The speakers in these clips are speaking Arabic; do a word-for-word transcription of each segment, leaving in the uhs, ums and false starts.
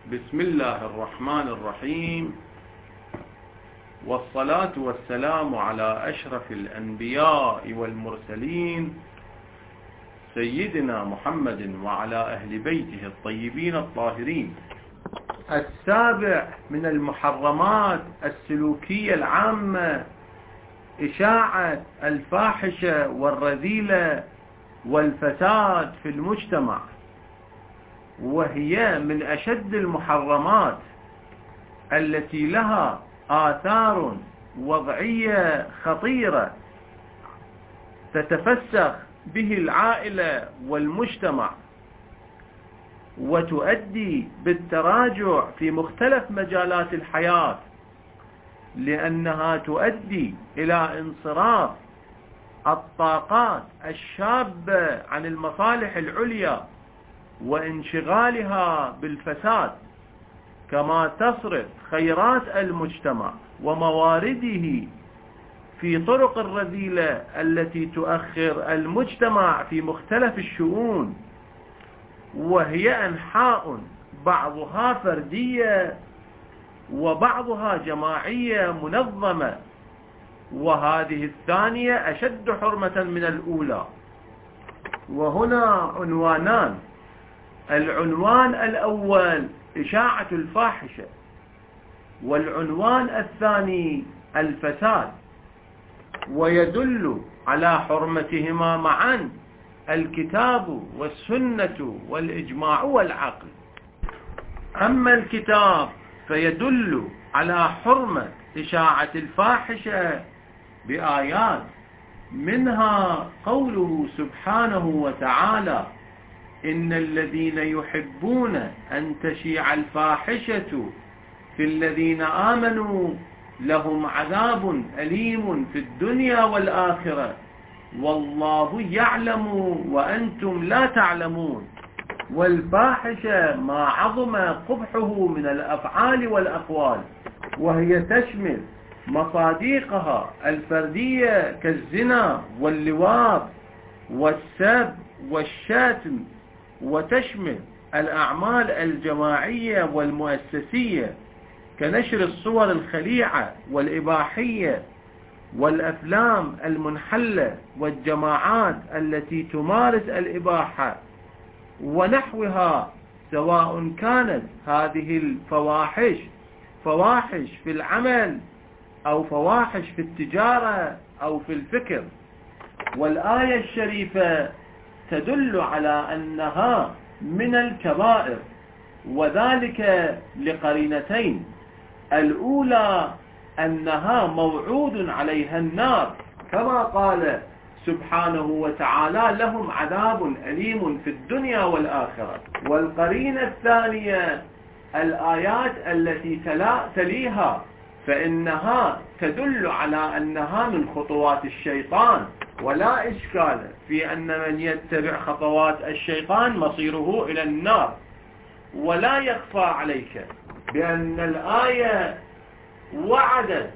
بسم الله الرحمن الرحيم، والصلاة والسلام على أشرف الأنبياء والمرسلين سيدنا محمد وعلى أهل بيته الطيبين الطاهرين. السابع من المحرمات السلوكية العامة إشاعة الفاحشة والرذيلة والفساد في المجتمع، وهي من أشد المحرمات التي لها آثار وضعية خطيرة تتفسخ به العائلة والمجتمع، وتؤدي بالتراجع في مختلف مجالات الحياة، لأنها تؤدي إلى انصراف الطاقات الشابة عن المصالح العليا وانشغالها بالفساد، كما تصرف خيرات المجتمع وموارده في طرق الرذيلة التي تؤخر المجتمع في مختلف الشؤون، وهي أنحاء بعضها فردية وبعضها جماعية منظمة، وهذه الثانية أشد حرمة من الأولى. وهنا عنوانان: العنوان الأول إشاعة الفاحشة، والعنوان الثاني الفساد. ويدل على حرمتهما معا الكتاب والسنة والإجماع والعقل. أما الكتاب فيدل على حرمة إشاعة الفاحشة بآيات، منها قوله سبحانه وتعالى: إن الذين يحبون أن تشيع الفاحشة في الذين آمنوا لهم عذاب أليم في الدنيا والآخرة والله يعلم وأنتم لا تعلمون. والفاحشة ما عظم قبحه من الأفعال والأقوال، وهي تشمل مصاديقها الفردية كالزنا واللواط والسب والشتم، وتشمل الأعمال الجماعية والمؤسسية كنشر الصور الخليعة والإباحية والأفلام المنحلة والجماعات التي تمارس الإباحة ونحوها، سواء كانت هذه الفواحش فواحش في العمل أو فواحش في التجارة أو في الفكر. والآية الشريفة تدل على أنها من الكبائر، وذلك لقرينتين: الأولى أنها موعود عليها النار، كما قال سبحانه وتعالى: لهم عذاب أليم في الدنيا والآخرة. والقرينة الثانية الآيات التي تليها، فإنها تدل على أنها من خطوات الشيطان، ولا إشكال في أن من يتبع خطوات الشيطان مصيره إلى النار. ولا يخفى عليك بأن الآية وعدت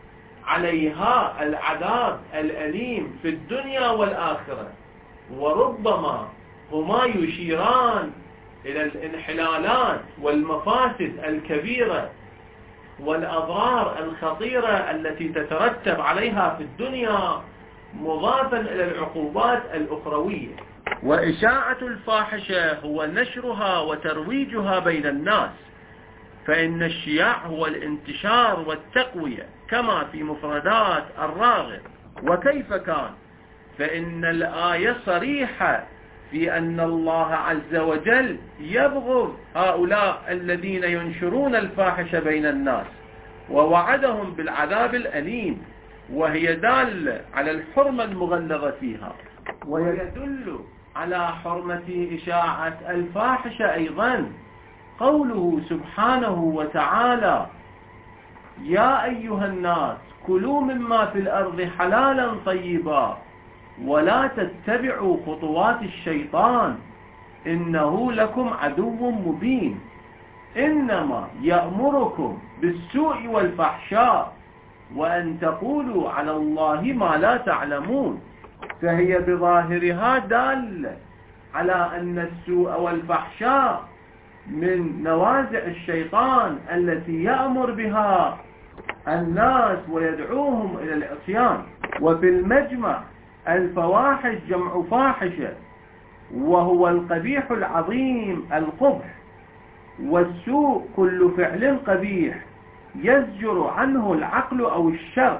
عليها العذاب الأليم في الدنيا والآخرة، وربما هما يشيران إلى الانحلالات والمفاسد الكبيرة والأضرار الخطيرة التي تترتب عليها في الدنيا، مضافا إلى العقوبات الأخروية. وإشاعة الفاحشة هو نشرها وترويجها بين الناس، فإن الشياع هو الانتشار والتقوية كما في مفردات الراغب. وكيف كان؟ فإن الآية صريحة في أن الله عز وجل يبغض هؤلاء الذين ينشرون الفاحشة بين الناس، ووعدهم بالعذاب الأليم، وهي دالة على الحرمة المغلظة فيها. ويدل على حرمة إشاعة الفاحشة أيضا قوله سبحانه وتعالى: يا أيها الناس كلوا مما في الأرض حلالا طيبا ولا تتبعوا خطوات الشيطان إنه لكم عدو مبين إنما يأمركم بالسوء والفحشاء وأن تقولوا على الله ما لا تعلمون. فهي بظاهرها دالة على أن السوء والفحشاء من نوازع الشيطان التي يأمر بها الناس ويدعوهم إلى العصيان. وفي المجمع الفواحش جمع فاحشة، وهو القبيح العظيم القبح، والسوء كل فعل قبيح يزجر عنه العقل أو الشرع،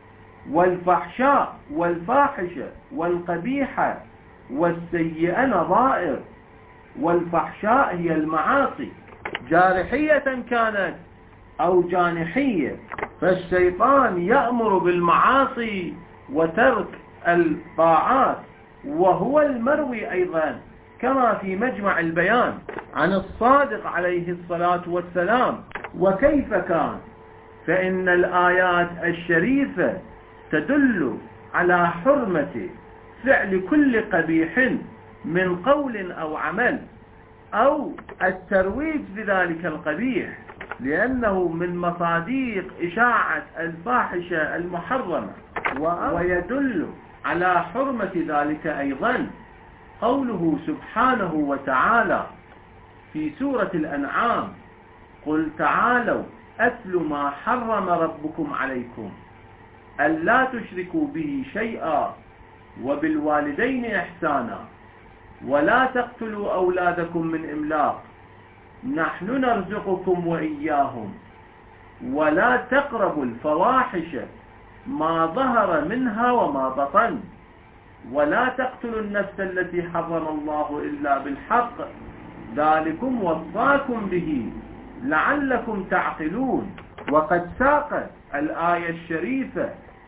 والفحشاء والفاحشة والقبيحة والسيئة نظائر. والفحشاء هي المعاصي جارحية كانت أو جانحية، فالشيطان يأمر بالمعاصي وترك الطاعات، وهو المروي أيضا كما في مجمع البيان عن الصادق عليه الصلاة والسلام. وكيف كان؟ فإن الآيات الشريفة تدل على حرمة فعل كل قبيح من قول أو عمل أو الترويج بذلك القبيح، لأنه من مصاديق إشاعة الفاحشة المحرمة. ويدل على حرمة ذلك أيضا قوله سبحانه وتعالى في سورة الأنعام: قل تعالوا أتل ما حرم ربكم عليكم ألا تشركوا به شيئا وبالوالدين إحسانا ولا تقتلوا أولادكم من إملاق نحن نرزقكم وإياهم ولا تقربوا الفواحش ما ظهر منها وما بطن ولا تقتلوا النفس التي حرم الله إلا بالحق ذلكم وصاكم به لعلكم تعقلون. وقد ساقت الآية الشريفة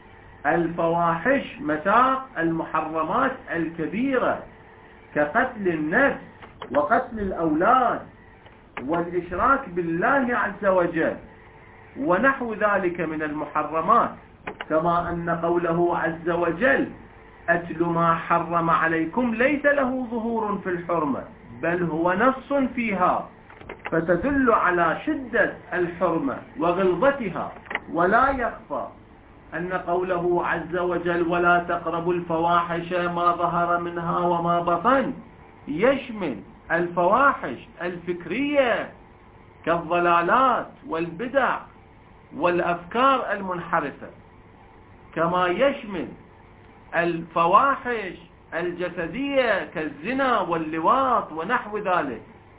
الفواحش مساق المحرمات الكبيرة كقتل النفس وقتل الأولاد والإشراك بالله عز وجل ونحو ذلك من المحرمات، كما أن قوله عز وجل: أتل ما حرم عليكم ليس له ظهور في الحرمة بل هو نص فيها، فتدل على شدة الحرمة وغلظتها. ولا يخفى أن قوله عز وجل: ولا تقربوا الفواحش ما ظهر منها وما بطن يشمل الفواحش الفكرية كالضلالات والبدع والأفكار المنحرفة، كما يشمل الفواحش الجسدية كالزنا واللواط ونحو ذلك،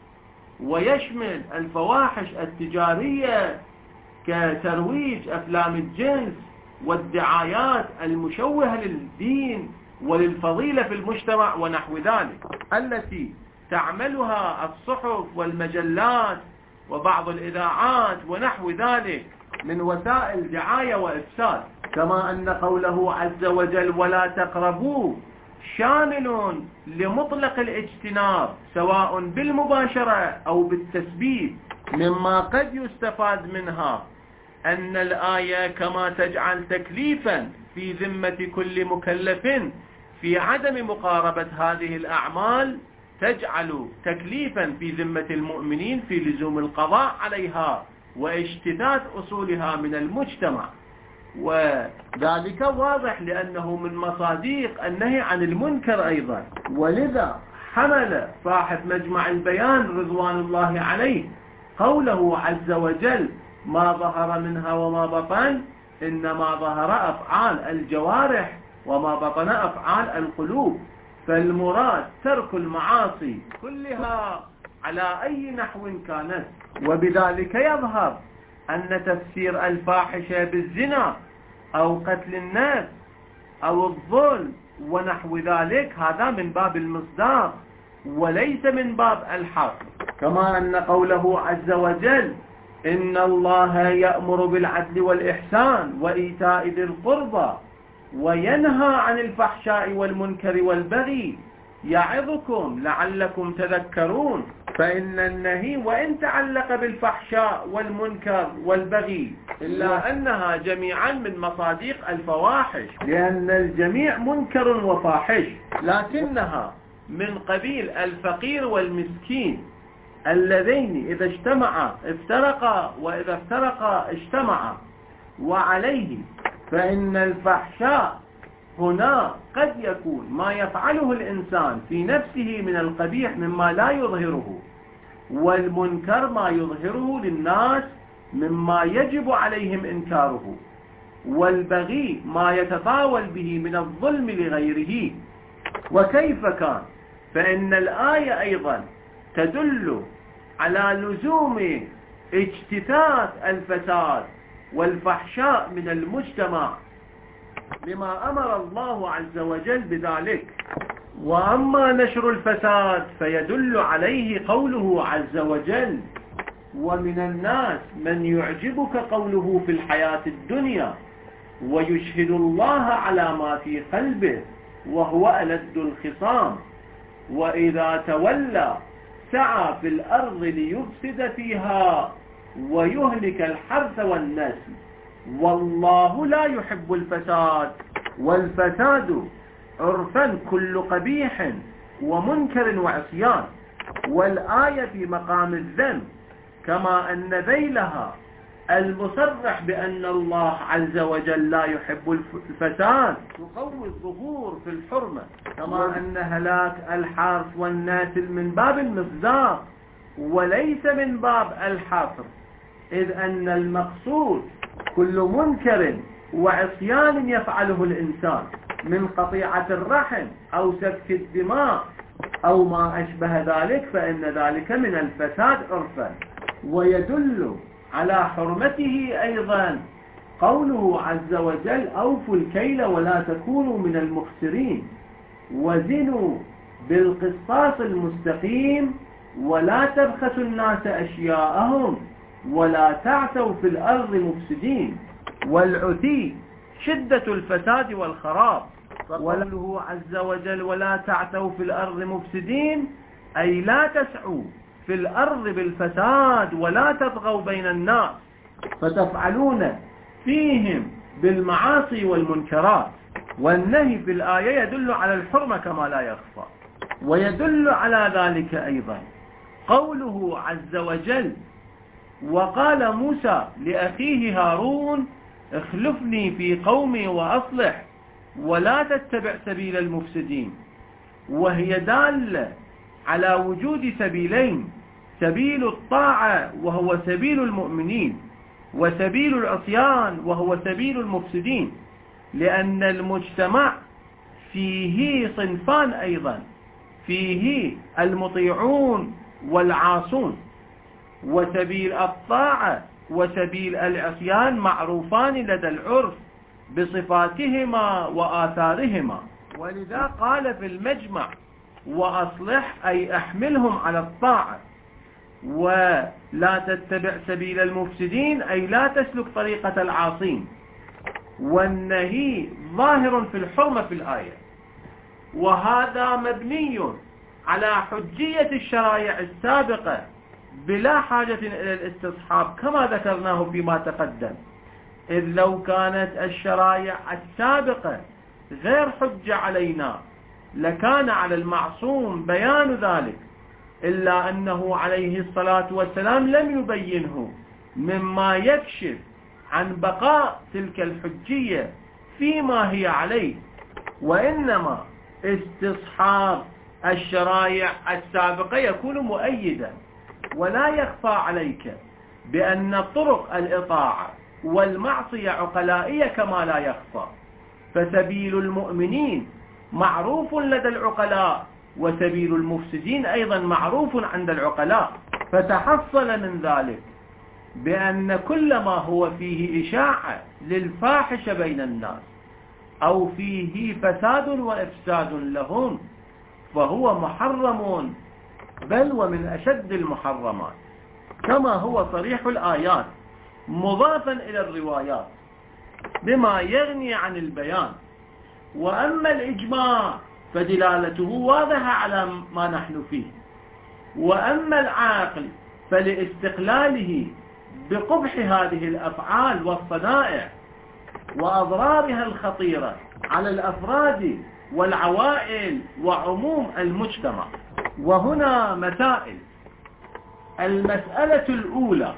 ويشمل الفواحش التجارية كترويج أفلام الجنس والدعايات المشوهة للدين وللفضيلة في المجتمع ونحو ذلك، التي تعملها الصحف والمجلات وبعض الإذاعات ونحو ذلك من وسائل دعاية وإفساد. كما أن قوله عز وجل: ولا تقربوا شامل لمطلق الاجتناب سواء بالمباشرة أو بالتثبيت، مما قد يستفاد منها أن الآية كما تجعل تكليفا في ذمة كل مكلف في عدم مقاربة هذه الأعمال، تجعل تكليفا في ذمة المؤمنين في لزوم القضاء عليها واجتثاث أصولها من المجتمع. وذلك واضح لأنه من مصاديق النهي عن المنكر أيضا. ولذا حمل صاحب مجمع البيان رضوان الله عليه قوله عز وجل: ما ظهر منها وما بطن، إنما ظهر أفعال الجوارح وما بطن أفعال القلوب، فالمراد ترك المعاصي كلها على أي نحو كانت. وبذلك يظهر أن تفسير الفاحشة بالزنا أو قتل النفس أو الظلم ونحو ذلك هذا من باب المصداق وليس من باب الحق. كما أن قوله عز وجل: إن الله يأمر بالعدل والإحسان وإيتاء ذي القربى وينهى عن الفحشاء والمنكر والبغي يعظكم لعلكم تذكرون. فإن النهي وإن تعلق بالفحشاء والمنكر والبغي إلا أنها جميعا من مصاديق الفواحش، لأن الجميع منكر وفاحش، لكنها من قبيل الفقير والمسكين اللذين إذا اجتمعا افترقا وإذا افترقا اجتمعا. وعليه فإن الفحشاء هنا قد يكون ما يفعله الإنسان في نفسه من القبيح مما لا يظهره، والمنكر ما يظهره للناس مما يجب عليهم إنكاره، والبغي ما يتطاول به من الظلم لغيره. وكيف كان؟ فإن الآية أيضا تدل على لزوم اجتثاث الفساد والفحشاء من المجتمع لما أمر الله عز وجل بذلك. وأما نشر الفساد فيدل عليه قوله عز وجل: ومن الناس من يعجبك قوله في الحياة الدنيا ويشهد الله على ما في قلبه وهو ألد الخصام وإذا تولى سعى في الأرض ليفسد فيها ويهلك الحرث والنسل والله لا يحب الفساد. والفساد عرفا كل قبيح ومنكر وعصيان، والآية في مقام الذنب، كما أن ذيلها المصرح بأن الله عز وجل لا يحب الفساد تقوي الظهور في الحرمة، كما أن هلاك الحرث والنسل من باب المصداق وليس من باب الحصر، إذ أن المقصود كل منكر وعصيان يفعله الإنسان من قطيعة الرحم أو سفك الدماء أو ما أشبه ذلك، فإن ذلك من الفساد عرفا. ويدل على حرمته أيضا قوله عز وجل: أوفوا الكيل ولا تكونوا من المخسرين وزنوا بالقسطاس المستقيم ولا تبخسوا الناس أشياءهم ولا تعثوا في الأرض مفسدين. والعتي شدة الفساد والخراب. وقوله عز وجل: ولا تعثوا في الأرض مفسدين، أي لا تسعوا في الأرض بالفساد ولا تطغوا بين الناس فتفعلون فيهم بالمعاصي والمنكرات. والنهي في الآية يدل على الحرمة كما لا يخفى. ويدل على ذلك أيضا قوله عز وجل: وقال موسى لأخيه هارون اخلفني في قومي وأصلح ولا تتبع سبيل المفسدين. وهي دالة على وجود سبيلين: سبيل الطاعة وهو سبيل المؤمنين، وسبيل العصيان وهو سبيل المفسدين، لأن المجتمع فيه صنفان أيضا، فيه المطيعون والعاصون، وسبيل الطاعة وسبيل العصيان معروفان لدى العرف بصفاتهما وآثارهما. ولذا قال في المجمع: وأصلح، أي أحملهم على الطاعة، ولا تتبع سبيل المفسدين، أي لا تسلك طريقة العاصين. والنهي ظاهر في الحرمة في الآية، وهذا مبني على حجية الشرائع السابقة بلا حاجة إلى الاستصحاب كما ذكرناه فيما تقدم، إذ لو كانت الشرائع السابقة غير حجة علينا لكان على المعصوم بيان ذلك، إلا أنه عليه الصلاة والسلام لم يبينه، مما يكشف عن بقاء تلك الحجية فيما هي عليه. وإنما استصحاب الشرائع السابقة يكون مؤيدا، ولا يخفى عليك بأن طرق الإطاعة والمعصية عقلائية كما لا يخفى، فسبيل المؤمنين معروف لدى العقلاء وسبيل المفسدين أيضا معروف عند العقلاء. فتحصل من ذلك بأن كل ما هو فيه إشاعة للفاحشة بين الناس أو فيه فساد وإفساد لهم فهو محرم، بل ومن أشد المحرمات، كما هو صريح الآيات مضافا إلى الروايات بما يغني عن البيان. وأما الإجماع فدلالته واضحة على ما نحن فيه، وأما العاقل فلاستقلاله بقبح هذه الأفعال والصنائع وأضرارها الخطيرة على الأفراد والعوائل وعموم المجتمع. وهنا مسائل. المسألة الأولى: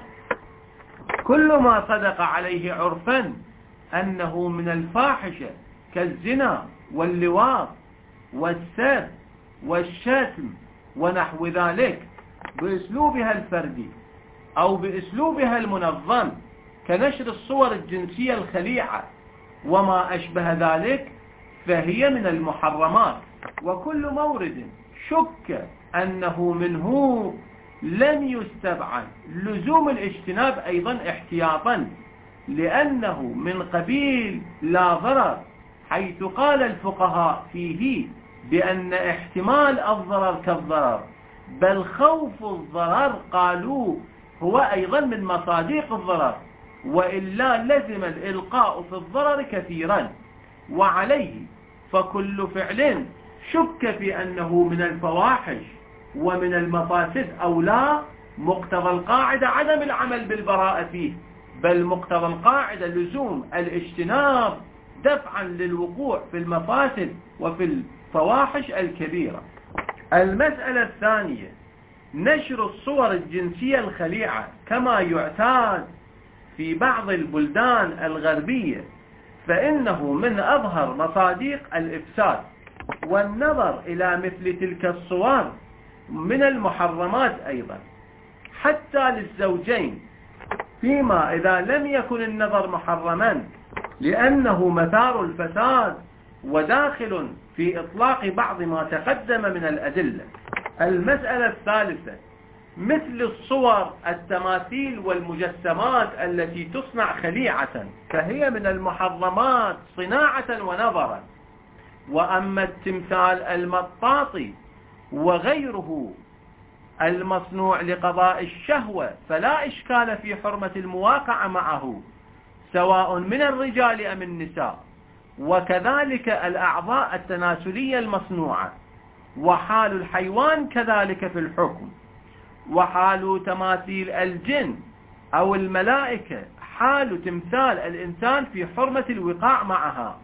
كل ما صدق عليه عرفا أنه من الفاحشة كالزنا واللواط والسب والشتم ونحو ذلك، بأسلوبها الفردي أو بأسلوبها المنظم كنشر الصور الجنسية الخليعة وما أشبه ذلك، فهي من المحرمات. وكل مورد شك أنه منه لم يستبعد لزوم الاجتناب أيضا احتياطا، لأنه من قبيل لا ضرر، حيث قال الفقهاء فيه بأن احتمال الضرر كالضرر، بل خوف الضرر قالوا هو أيضا من مصادق الضرر، وإلا لزم الإلقاء في الضرر كثيرا. وعليه فكل فعل شك في أنه من الفواحش ومن المفاسد أو لا، مقتضى القاعدة عدم العمل بالبراءة فيه، بل مقتضى القاعدة لزوم الاجتناب دفعا للوقوع في المفاسد وفي الفواحش الكبيرة. المسألة الثانية نشر الصور الجنسية الخليعة كما يعتاد في بعض البلدان الغربية، فإنه من أظهر مصادق الإفساد، والنظر إلى مثل تلك الصور من المحرمات أيضا حتى للزوجين، فيما إذا لم يكن النظر محرما، لأنه مثار الفساد وداخل في إطلاق بعض ما تقدم من الأدلة. المسألة الثالثة مثل الصور التماثيل والمجسمات التي تصنع خليعة، فهي من المحرمات صناعة ونظرا. وأما التمثال المطاطي وغيره المصنوع لقضاء الشهوة فلا إشكال في حرمة المواقعة معه، سواء من الرجال أم النساء، وكذلك الأعضاء التناسلية المصنوعة، وحال الحيوان كذلك في الحكم، وحال تماثيل الجن أو الملائكة حال تمثال الإنسان في حرمة الوقاع معها،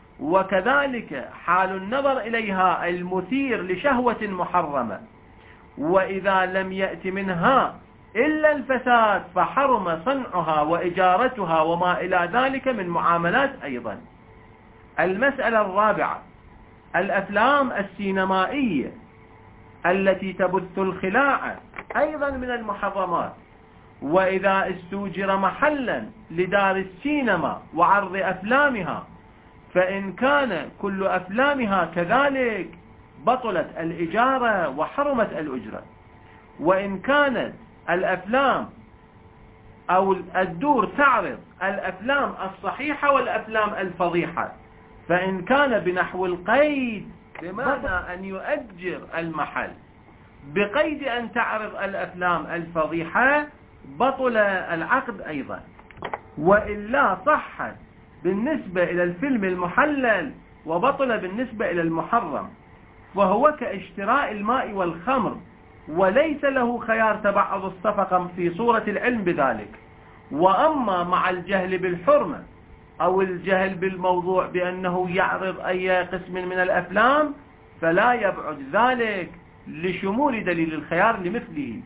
وكذلك حال النظر إليها المثير لشهوة محرمة. وإذا لم يأت منها إلا الفساد فحرم صنعها وإجارتها وما إلى ذلك من معاملات أيضا. المسألة الرابعة الأفلام السينمائية التي تبث الخلاعة أيضا من المحرمات. وإذا استوجر محلا لدار السينما وعرض أفلامها، فإن كان كل أفلامها كذلك بطلت الإجارة وحرمت الأجرة. وإن كانت الأفلام أو الدور تعرض الأفلام الصحيحة والأفلام الفضيحة، فإن كان بنحو القيد بمعنى أن يؤجر المحل بقيد أن تعرض الأفلام الفضيحة، بطل العقد أيضا. وإلا صحت بالنسبة إلى الفيلم المحلل وبطل بالنسبة إلى المحرم، وهو كاشتراء الماء والخمر، وليس له خيار تبعض الصفقة في صورة العلم بذلك. وأما مع الجهل بالحرمة أو الجهل بالموضوع بأنه يعرض أي قسم من الأفلام، فلا يبعد ذلك لشمول دليل الخيار لمثله.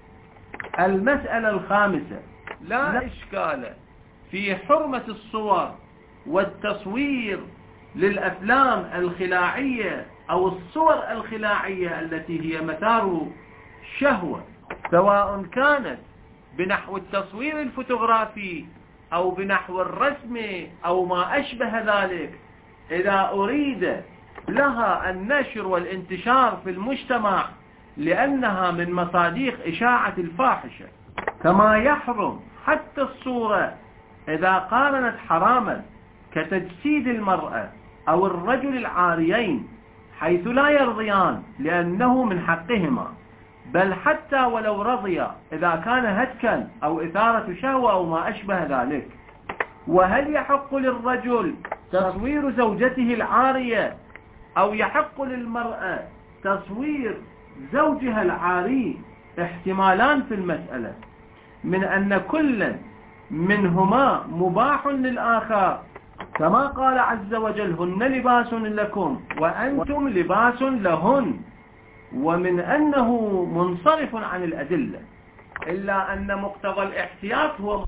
المسألة الخامسة لا إشكال في حرمة الصور والتصوير للأفلام الخلاعية أو الصور الخلاعية التي هي مثار شهوة، سواء كانت بنحو التصوير الفوتوغرافي أو بنحو الرسم أو ما أشبه ذلك، إذا أريد لها النشر والانتشار في المجتمع لأنها من مصادق إشاعة الفاحشة. كما يحرم حتى الصورة إذا قارنت حراما كتجسيد المرأة أو الرجل العاريين، حيث لا يرضيان لأنه من حقهما، بل حتى ولو رضيا إذا كان هتكا أو إثارة شهوة أو ما أشبه ذلك. وهل يحق للرجل تصوير زوجته العارية أو يحق للمرأة تصوير زوجها العاري؟ احتمالان في المسألة، من أن كل منهما مباح للآخر، كما قال عز وجل هن لباس لكم وأنتم لباس لهن، ومن أنه منصرف عن الأدلة، إلا أن مقتضى الاحتياط هو.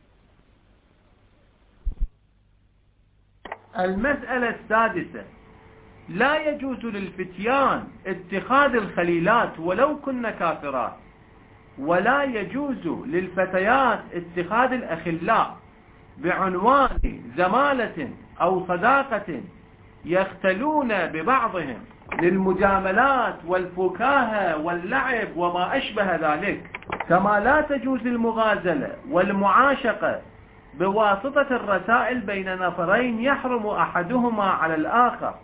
المسألة السادسة لا يجوز للفتيان اتخاذ الخليلات ولو كن كافرات، ولا يجوز للفتيات اتخاذ الأخلاء بعنوان زمالة أو صداقة يختلون ببعضهم للمجاملات والفكاهة واللعب وما أشبه ذلك، كما لا تجوز المغازلة والمعاشقة بواسطة الرسائل بين نفرين يحرم أحدهما على الآخر،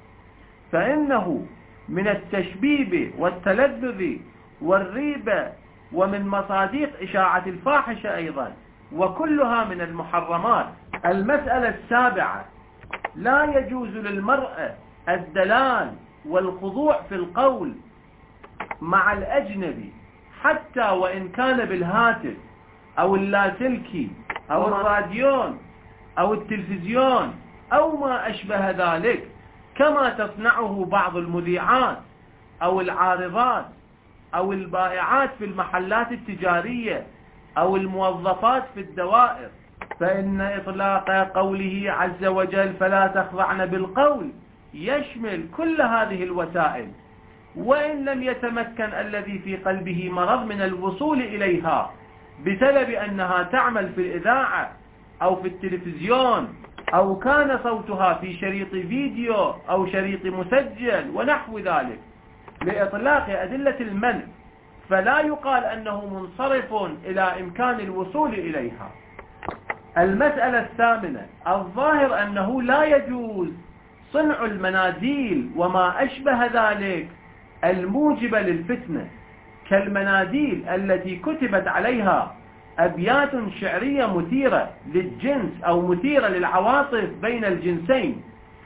فإنه من التشبيب والتلذذ والريبة ومن مصادق إشاعة الفاحشة أيضا، وكلها من المحرمات. المسألة السابعة: لا يجوز للمرأة الدلال والخضوع في القول مع الأجنبي حتى وإن كان بالهاتف أو اللاسلكي أو الراديون أو التلفزيون أو ما أشبه ذلك، كما تصنعه بعض المذيعات أو العارضات أو البائعات في المحلات التجارية أو الموظفات في الدوائر، فإن إطلاق قوله عز وجل فلا تخضعن بالقول يشمل كل هذه الوسائل، وإن لم يتمكن الذي في قلبه مرض من الوصول إليها بسبب أنها تعمل في الإذاعة أو في التلفزيون أو كان صوتها في شريط فيديو أو شريط مسجل ونحو ذلك لإطلاق أدلة المنع، فلا يقال أنه منصرف إلى إمكان الوصول إليها. المسألة الثامنة: الظاهر أنه لا يجوز صنع المناديل وما أشبه ذلك الموجبة للفتنة، كالمناديل التي كتبت عليها أبيات شعرية مثيرة للجنس أو مثيرة للعواطف بين الجنسين،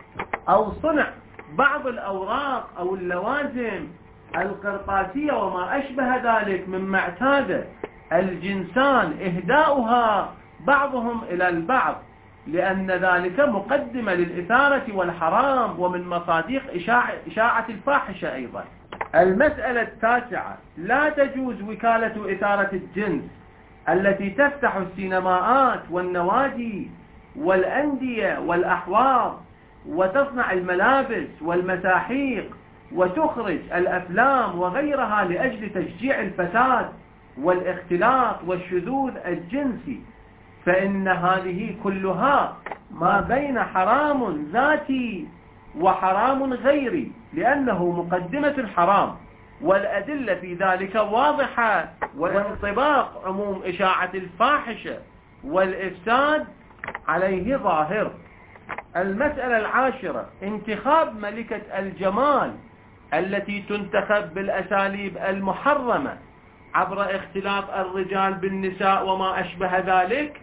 أو صنع بعض الأوراق أو اللوازم القرطاسية وما أشبه ذلك مما اعتاد الجنسان إهداؤها بعضهم إلى البعض، لأن ذلك مقدمة للإثارة والحرام ومن مصادق إشاعة الفاحشة أيضا. المسألة التاسعة: لا تجوز وكالة إثارة الجنس التي تفتح السينماءات والنوادي والأندية والأحواض وتصنع الملابس والمساحيق وتخرج الأفلام وغيرها لأجل تشجيع الفساد والاختلاط والشذوذ الجنسي، فإن هذه كلها ما بين حرام ذاتي وحرام غيري، لأنه مقدمة الحرام، والأدلة في ذلك واضحة، وانطباق عموم إشاعة الفاحشة والإفساد عليه ظاهر. المسألة العاشرة: انتخاب ملكة الجمال التي تنتخب بالأساليب المحرمة عبر اختلاط الرجال بالنساء وما أشبه ذلك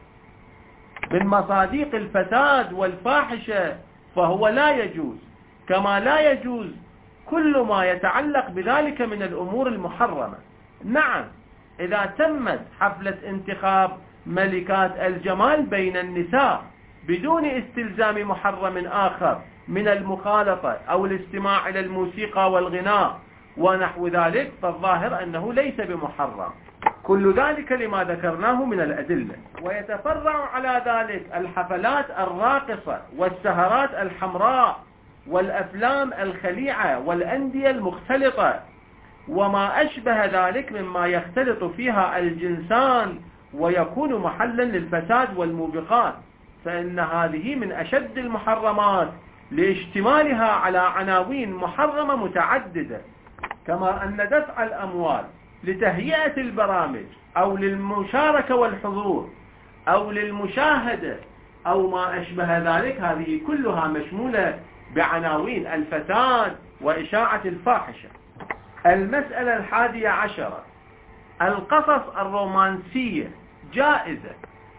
من مصادق الفساد والفاحشة، فهو لا يجوز، كما لا يجوز كل ما يتعلق بذلك من الأمور المحرمة. نعم، إذا تمت حفلة انتخاب ملكات الجمال بين النساء بدون استلزام محرم آخر من المخالطة أو الاستماع إلى الموسيقى والغناء ونحو ذلك، فالظاهر أنه ليس بمحرم. كل ذلك لما ذكرناه من الأدلة. ويتفرع على ذلك الحفلات الراقصة والسهرات الحمراء والأفلام الخليعة والأندية المختلطة وما أشبه ذلك مما يختلط فيها الجنسان ويكون محلا للفساد والموبقات، فإن هذه من أشد المحرمات لاشتمالها على عناوين محرمة متعددة، كما أن دفع الأموال لتهيئة البرامج أو للمشاركة والحضور أو للمشاهدة أو ما أشبه ذلك، هذه كلها مشمولة بعناوين الفساد وإشاعة الفاحشة. المسألة الحادية عشرة: القصص الرومانسية جائزة،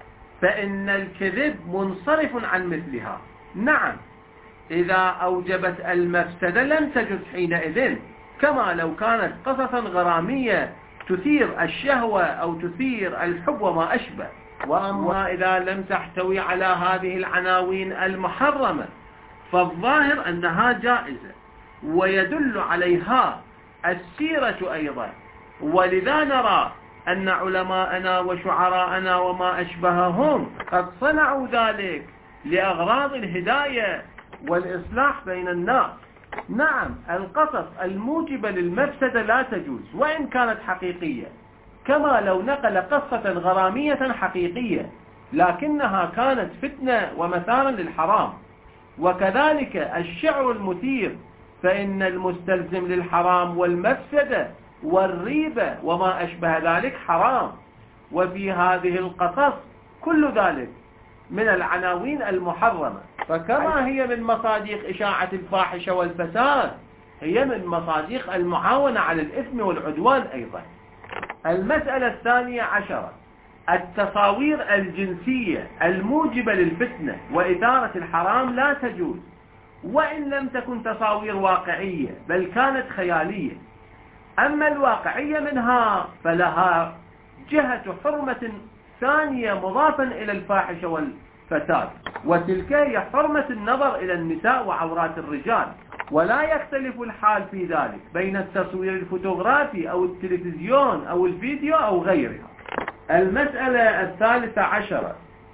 فإن الكذب منصرف عن مثلها. نعم، إذا أوجبت المفسدة لم تجز حينئذ، كما لو كانت قصصا غرامية تثير الشهوة أو تثير الحب وما أشبه. وأما إذا لم تحتوي على هذه العناوين المحرمة فالظاهر أنها جائزة، ويدل عليها السيرة أيضا. ولذا نرى أن علماءنا وشعراءنا وما أشبههم قد صنعوا ذلك لأغراض الهداية والإصلاح بين الناس. نعم، القصص الموجبة للمفسدة لا تجوز وإن كانت حقيقية، كما لو نقل قصة غرامية حقيقية لكنها كانت فتنة ومثارا للحرام. وكذلك الشعر المثير، فإن المستلزم للحرام والمفسدة والريبة وما أشبه ذلك حرام. وفي هذه القصص كل ذلك من العناوين المحرمة. فكما هي من مصادق إشاعة الفاحشة والفساد، هي من مصادق المعاونة على الإثم والعدوان أيضا. المسألة الثانية عشرة: التصاوير الجنسية الموجبة للفتنة وإثارة الحرام لا تجوز، وإن لم تكن تصاوير واقعية بل كانت خيالية. أما الواقعية منها فلها جهة حرمة ثانية مضافا إلى الفاحشة والفساد، وتلك هي حرمة النظر إلى النساء وعورات الرجال. ولا يختلف الحال في ذلك بين التصوير الفوتوغرافي أو التلفزيون أو الفيديو أو غيرها. المسألة الثالثة عشرة: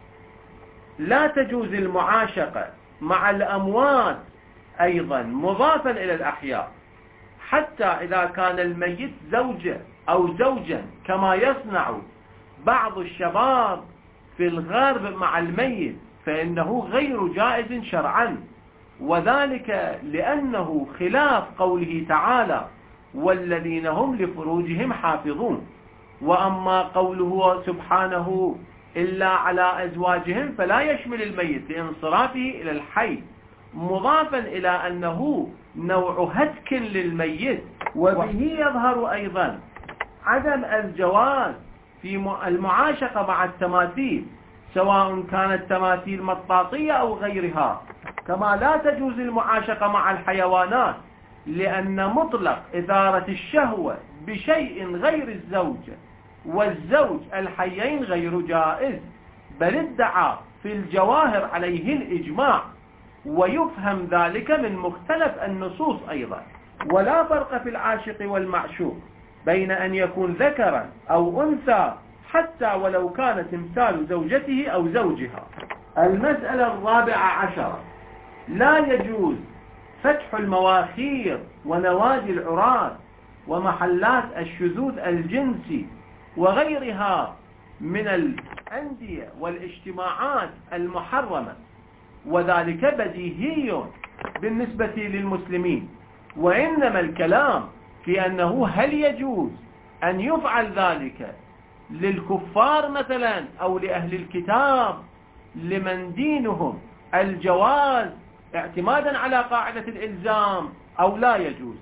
لا تجوز المعاشقة مع الأموات أيضا مضافا إلى الأحياء، حتى إذا كان الميت زوجة أو زوجا، كما يصنع بعض الشباب في الغرب مع الميت، فإنه غير جائز شرعا، وذلك لأنه خلاف قوله تعالى: والذين هم لفروجهم حافظون. وأما قوله سبحانه: إلا على أزواجهم، فلا يشمل الميت لانصرافه إلى الحي، مضافا إلى أنه نوع هتك للميت. وبه يظهر أيضا عدم الجواز في المعاشقة مع التماثيل، سواء كانت تماثيل مطاطية أو غيرها. كما لا تجوز المعاشقة مع الحيوانات، لأن مطلق إثارة الشهوة بشيء غير الزوجة والزوج الحيين غير جائز، بل ادعى في الجواهر عليه الإجماع، ويفهم ذلك من مختلف النصوص أيضا. ولا فرق في العاشق والمعشوق بين أن يكون ذكرا أو أنثى، حتى ولو كان تمثال زوجته أو زوجها. المسألة الرابعة عشرة: لا يجوز فتح المواخير ونوادي العراة ومحلات الشذوذ الجنسي وغيرها من الأندية والاجتماعات المحرمة، وذلك بديهي بالنسبة للمسلمين. وإنما الكلام في أنه هل يجوز أن يفعل ذلك للكفار مثلا أو لأهل الكتاب لمن دينهم الجواز اعتمادا على قاعدة الإلزام، أو لا يجوز.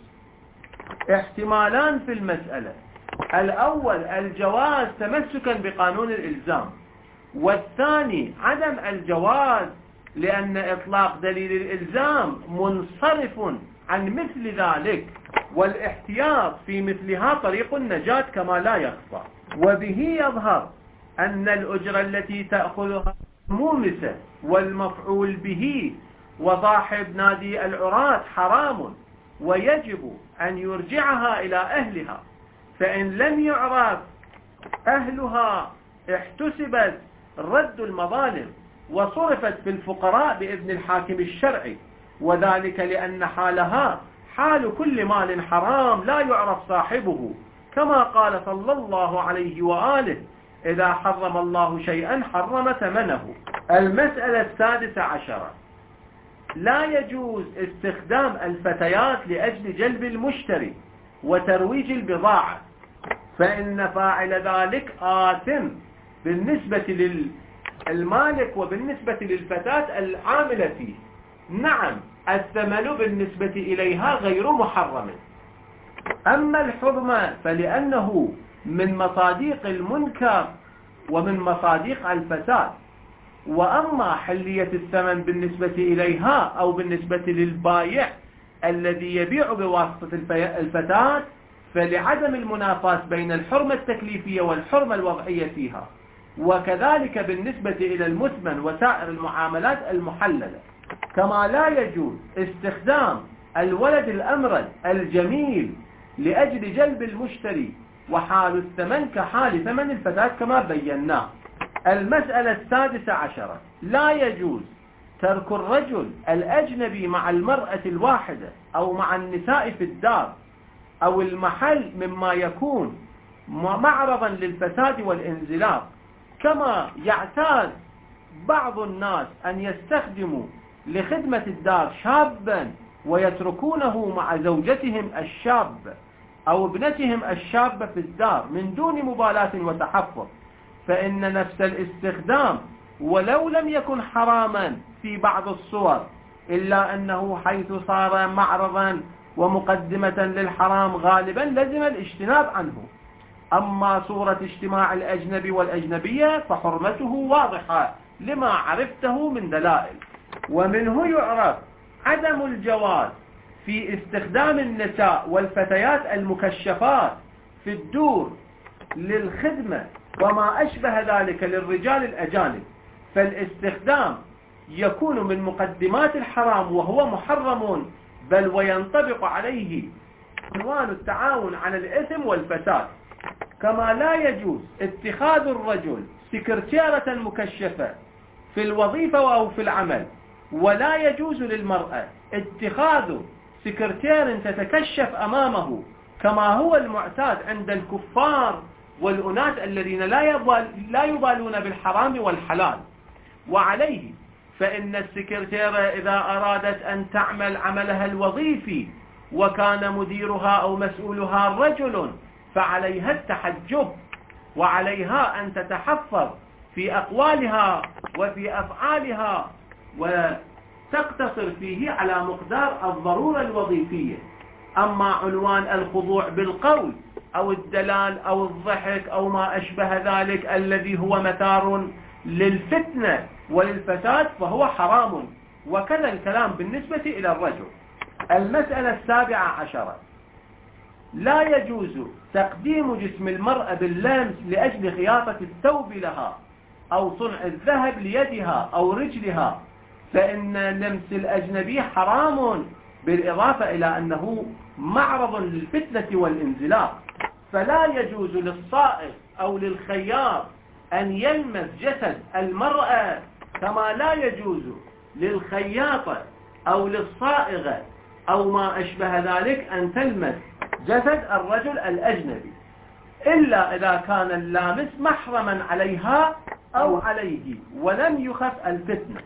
احتمالان في المسألة: الأول الجواز تمسكا بقانون الإلزام، والثاني عدم الجواز لأن إطلاق دليل الإلزام منصرف عن مثل ذلك، والاحتياط في مثلها طريق النجاة كما لا يخفى. وبه يظهر أن الأجرة التي تأخذها مومسة والمفعول به وصاحب نادي العراة حرام، ويجب أن يرجعها إلى أهلها، فإن لم يعرف أهلها احتسبت رد المظالم وصرفت في الفقراء بإذن الحاكم الشرعي، وذلك لأن حالها حال كل مال حرام لا يعرف صاحبه، كما قال صلى الله عليه وآله: إذا حرم الله شيئا حرم ثمنه. المسألة السادسة عشرة: لا يجوز استخدام الفتيات لأجل جلب المشتري وترويج البضاعة، فإن فاعل ذلك آثم بالنسبة للمالك وبالنسبة للفتاة العاملة فيه. نعم، الثمن بالنسبة إليها غير محرم. أما الحرمة فلأنه من مصادق المنكر ومن مصادق الفساد. وأما حلية الثمن بالنسبة إليها أو بالنسبة للبائع الذي يبيع بواسطة الفتاة، فلعدم المنافاة بين الحرمة التكليفية والحرمة الوضعية فيها، وكذلك بالنسبة إلى المثمن وسائر المعاملات المحللة. كما لا يجوز استخدام الولد الأمرد الجميل لأجل جلب المشتري، وحال الثمن كحال ثمن الفتاة كما بيناه. المسألة السادسة عشرة: لا يجوز ترك الرجل الأجنبي مع المرأة الواحدة أو مع النساء في الدار أو المحل مما يكون معرضا للفساد والانزلاق، كما يعتاد بعض الناس أن يستخدموا لخدمة الدار شابا ويتركونه مع زوجتهم الشاب أو ابنتهم الشابة في الدار من دون مبالاة وتحفظ، فإن نفس الاستخدام ولو لم يكن حراما في بعض الصور إلا أنه حيث صار معرضا ومقدمة للحرام غالبا لزم الاجتناب عنه. أما صورة اجتماع الأجنبي والأجنبية فحرمته واضحة لما عرفته من دلائل. ومنه يعرف عدم الجواز في استخدام النساء والفتيات المكشفات في الدور للخدمة وما أشبه ذلك للرجال الأجانب، فالاستخدام يكون من مقدمات الحرام وهو محرم، بل وينطبق عليه عنوان التعاون على الإثم والفساد. كما لا يجوز اتخاذ الرجل سكرتيرة مكشفة في الوظيفة أو في العمل، ولا يجوز للمرأة اتخاذ سكرتير تتكشف أمامه كما هو المعتاد عند الكفار والأناس الذين لا يبالون بالحرام والحلال. وعليه فإن السكرتيرة إذا أرادت أن تعمل عملها الوظيفي وكان مديرها أو مسؤولها رجل فعليها التحجب، وعليها أن تتحفظ في أقوالها وفي أفعالها وتقتصر فيه على مقدار الضرورة الوظيفية. أما عنوان الخضوع بالقول أو الدلال أو الضحك أو ما أشبه ذلك الذي هو مثار للفتنة وللفساد فهو حرام، وكذا الكلام بالنسبة إلى الرجل. المسألة السابعة عشرة: لا يجوز تقديم جسم المرأة باللمس لأجل خياطة الثوب لها أو صنع الذهب ليدها أو رجلها، فإن لمس الأجنبي حرام، بالإضافة إلى أنه معرض للفتنة والانزلاق. فلا يجوز للصائغ أو للخياط أن يلمس جسد المرأة، كما لا يجوز للخياطة أو للصائغة أو ما أشبه ذلك أن تلمس جسد الرجل الأجنبي، إلا إذا كان اللامس محرما عليها أو عليه ولم يخف الفتنة.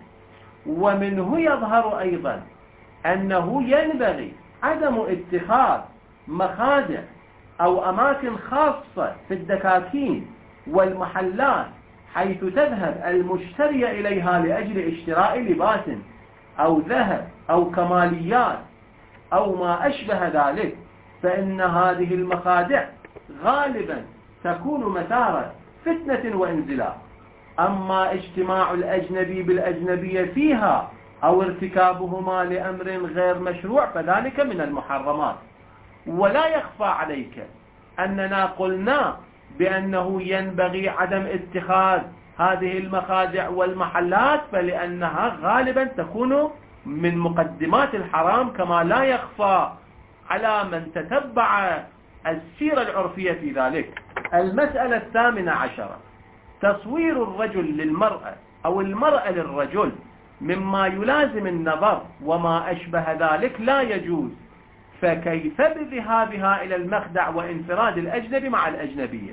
ومنه يظهر أيضا أنه ينبغي عدم اتخاذ مخادع أو أماكن خاصة في الدكاكين والمحلات حيث تذهب المشتري إليها لأجل اشتراء لباس أو ذهب أو كماليات أو ما أشبه ذلك، فإن هذه المخادع غالبا تكون مثار فتنة وانزلاق. أما اجتماع الأجنبي بالأجنبية فيها أو ارتكابهما لأمر غير مشروع فذلك من المحرمات. ولا يخفى عليك أننا قلنا بأنه ينبغي عدم اتخاذ هذه المخادع والمحلات، فلأنها غالبا تكون من مقدمات الحرام، كما لا يخفى على من تتبع السيرة العرفية في ذلك. المسألة الثامنة عشرة: تصوير الرجل للمرأة أو المرأة للرجل مما يلازم النظر وما أشبه ذلك لا يجوز، فكيف بذهابها إلى المخدع وانفراد الأجنبي مع الأجنبية؟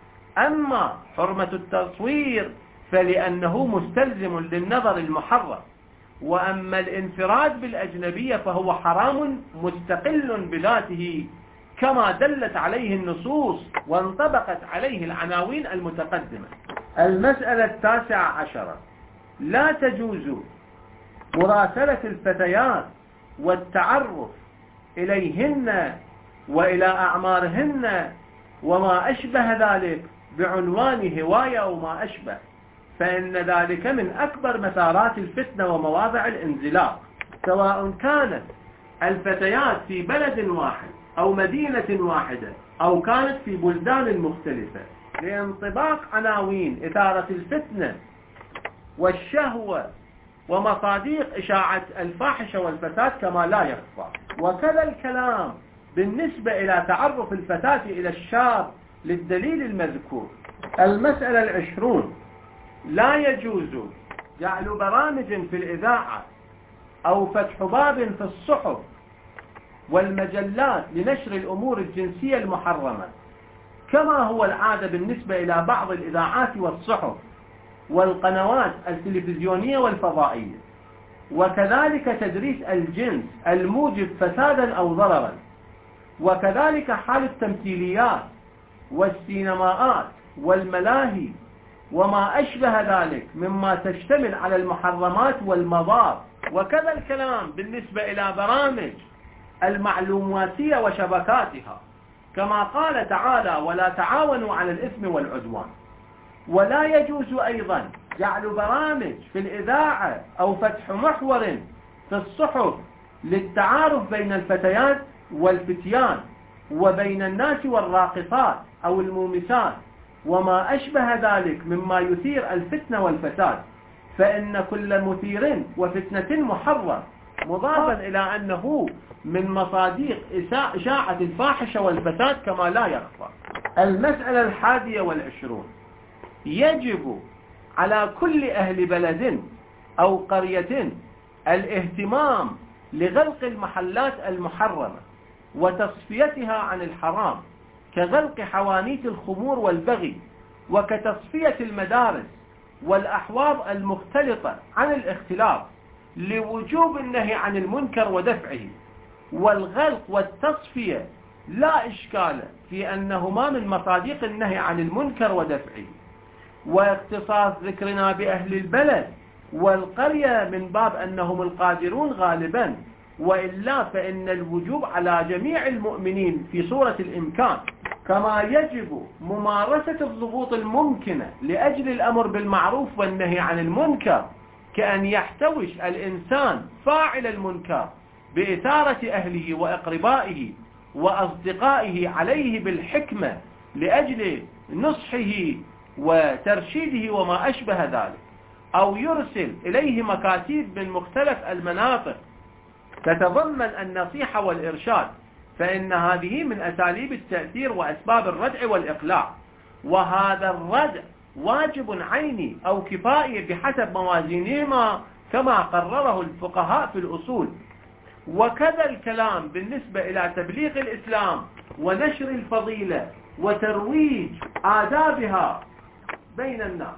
أما حرمة التصوير فلأنه مستلزم للنظر المحرم، وأما الانفراد بالأجنبية فهو حرام مستقل بذاته كما دلت عليه النصوص وانطبقت عليه العناوين المتقدمة. المسألة التاسعة عشرة: لا تجوز مراسلة الفتيات والتعرف إليهن وإلى أعمارهن وما أشبه ذلك بعنوان هواية وما أشبه، فإن ذلك من أكبر مثارات الفتنة ومواضع الانزلاق، سواء كانت الفتيات في بلد واحد أو مدينة واحدة أو كانت في بلدان مختلفة، لانطباق عناوين إثارة الفتنة والشهوة ومصاديق إشاعة الفاحشة والفساد كما لا يخفى. وكذا الكلام بالنسبة إلى تعرف الفتاة إلى الشاب للدليل المذكور. المسألة العشرون: لا يجوز جعل برامج في الإذاعة أو فتح باب في الصحف والمجلات لنشر الأمور الجنسية المحرمة كما هو العادة بالنسبة إلى بعض الإذاعات والصحف والقنوات التلفزيونية والفضائية، وكذلك تدريس الجنس الموجب فسادا أو ضررا، وكذلك حال التمثيليات والسينماءات والملاهي وما أشبه ذلك مما تشتمل على المحرمات والمضار، وكذا الكلام بالنسبة إلى برامج المعلوماتية وشبكاتها، كما قال تعالى: ولا تعاونوا على الإثم والعدوان. ولا يجوز أيضا جعل برامج في الإذاعة أو فتح محور في الصحف للتعارف بين الفتيات والفتيان وبين الناس والراقصات أو المومسات وما أشبه ذلك مما يثير الفتنة والفساد، فإن كل مثير وفتنة محرم، مضافا إلى أنه من مصادق إشاعة الفاحشة والفساد كما لا يخفى. المسألة الحادية والعشرون: يجب على كل أهل بلد أو قرية الاهتمام لغلق المحلات المحرمة وتصفيتها عن الحرام، كغلق حوانيت الخمور والبغي، وكتصفية المدارس والأحواض المختلطة عن الاختلاط، لوجوب النهي عن المنكر ودفعه. والغلق والتصفية لا إشكال في أنهما من مصادق النهي عن المنكر ودفعه، واختصاص ذكرنا بأهل البلد والقرية من باب أنهم القادرون غالبا، وإلا فإن الوجوب على جميع المؤمنين في صورة الإمكان، كما يجب ممارسة الضبوط الممكنة لأجل الأمر بالمعروف والنهي عن المنكر، كأن يحتوش الإنسان فاعل المنكر بإثارة أهله وأقربائه وأصدقائه عليه بالحكمة لأجل نصحه وترشيده وما أشبه ذلك، أو يرسل إليه مكاتيب من مختلف المناطق تتضمن النصيحة والإرشاد، فإن هذه من أساليب التأثير وأسباب الردع والإقلاع، وهذا الردع واجب عيني أو كفائي بحسب موازينهما كما قرره الفقهاء في الأصول. وكذا الكلام بالنسبة إلى تبليغ الإسلام ونشر الفضيلة وترويج آدابها بين الناس.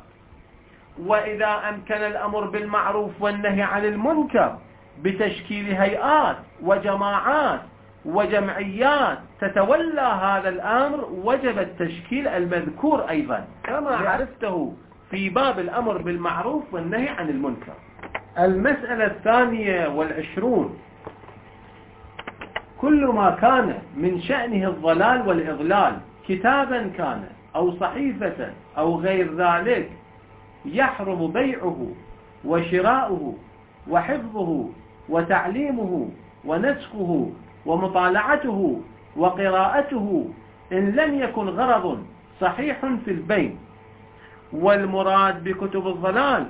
وإذا أمكن الأمر بالمعروف والنهي عن المنكر بتشكيل هيئات وجماعات وجمعيات تتولى هذا الأمر، وجب التشكيل المذكور أيضا كما عرفته في باب الأمر بالمعروف والنهي عن المنكر. المسألة الثانية والعشرون: كل ما كان من شأنه الضلال والإضلال، كتابا كان أو صحيفة أو غير ذلك، يحرم بيعه وشراؤه وحفظه وتعليمه ونسخه ومطالعته وقراءته إن لم يكن غرض صحيح في البين. والمراد بكتب الضلال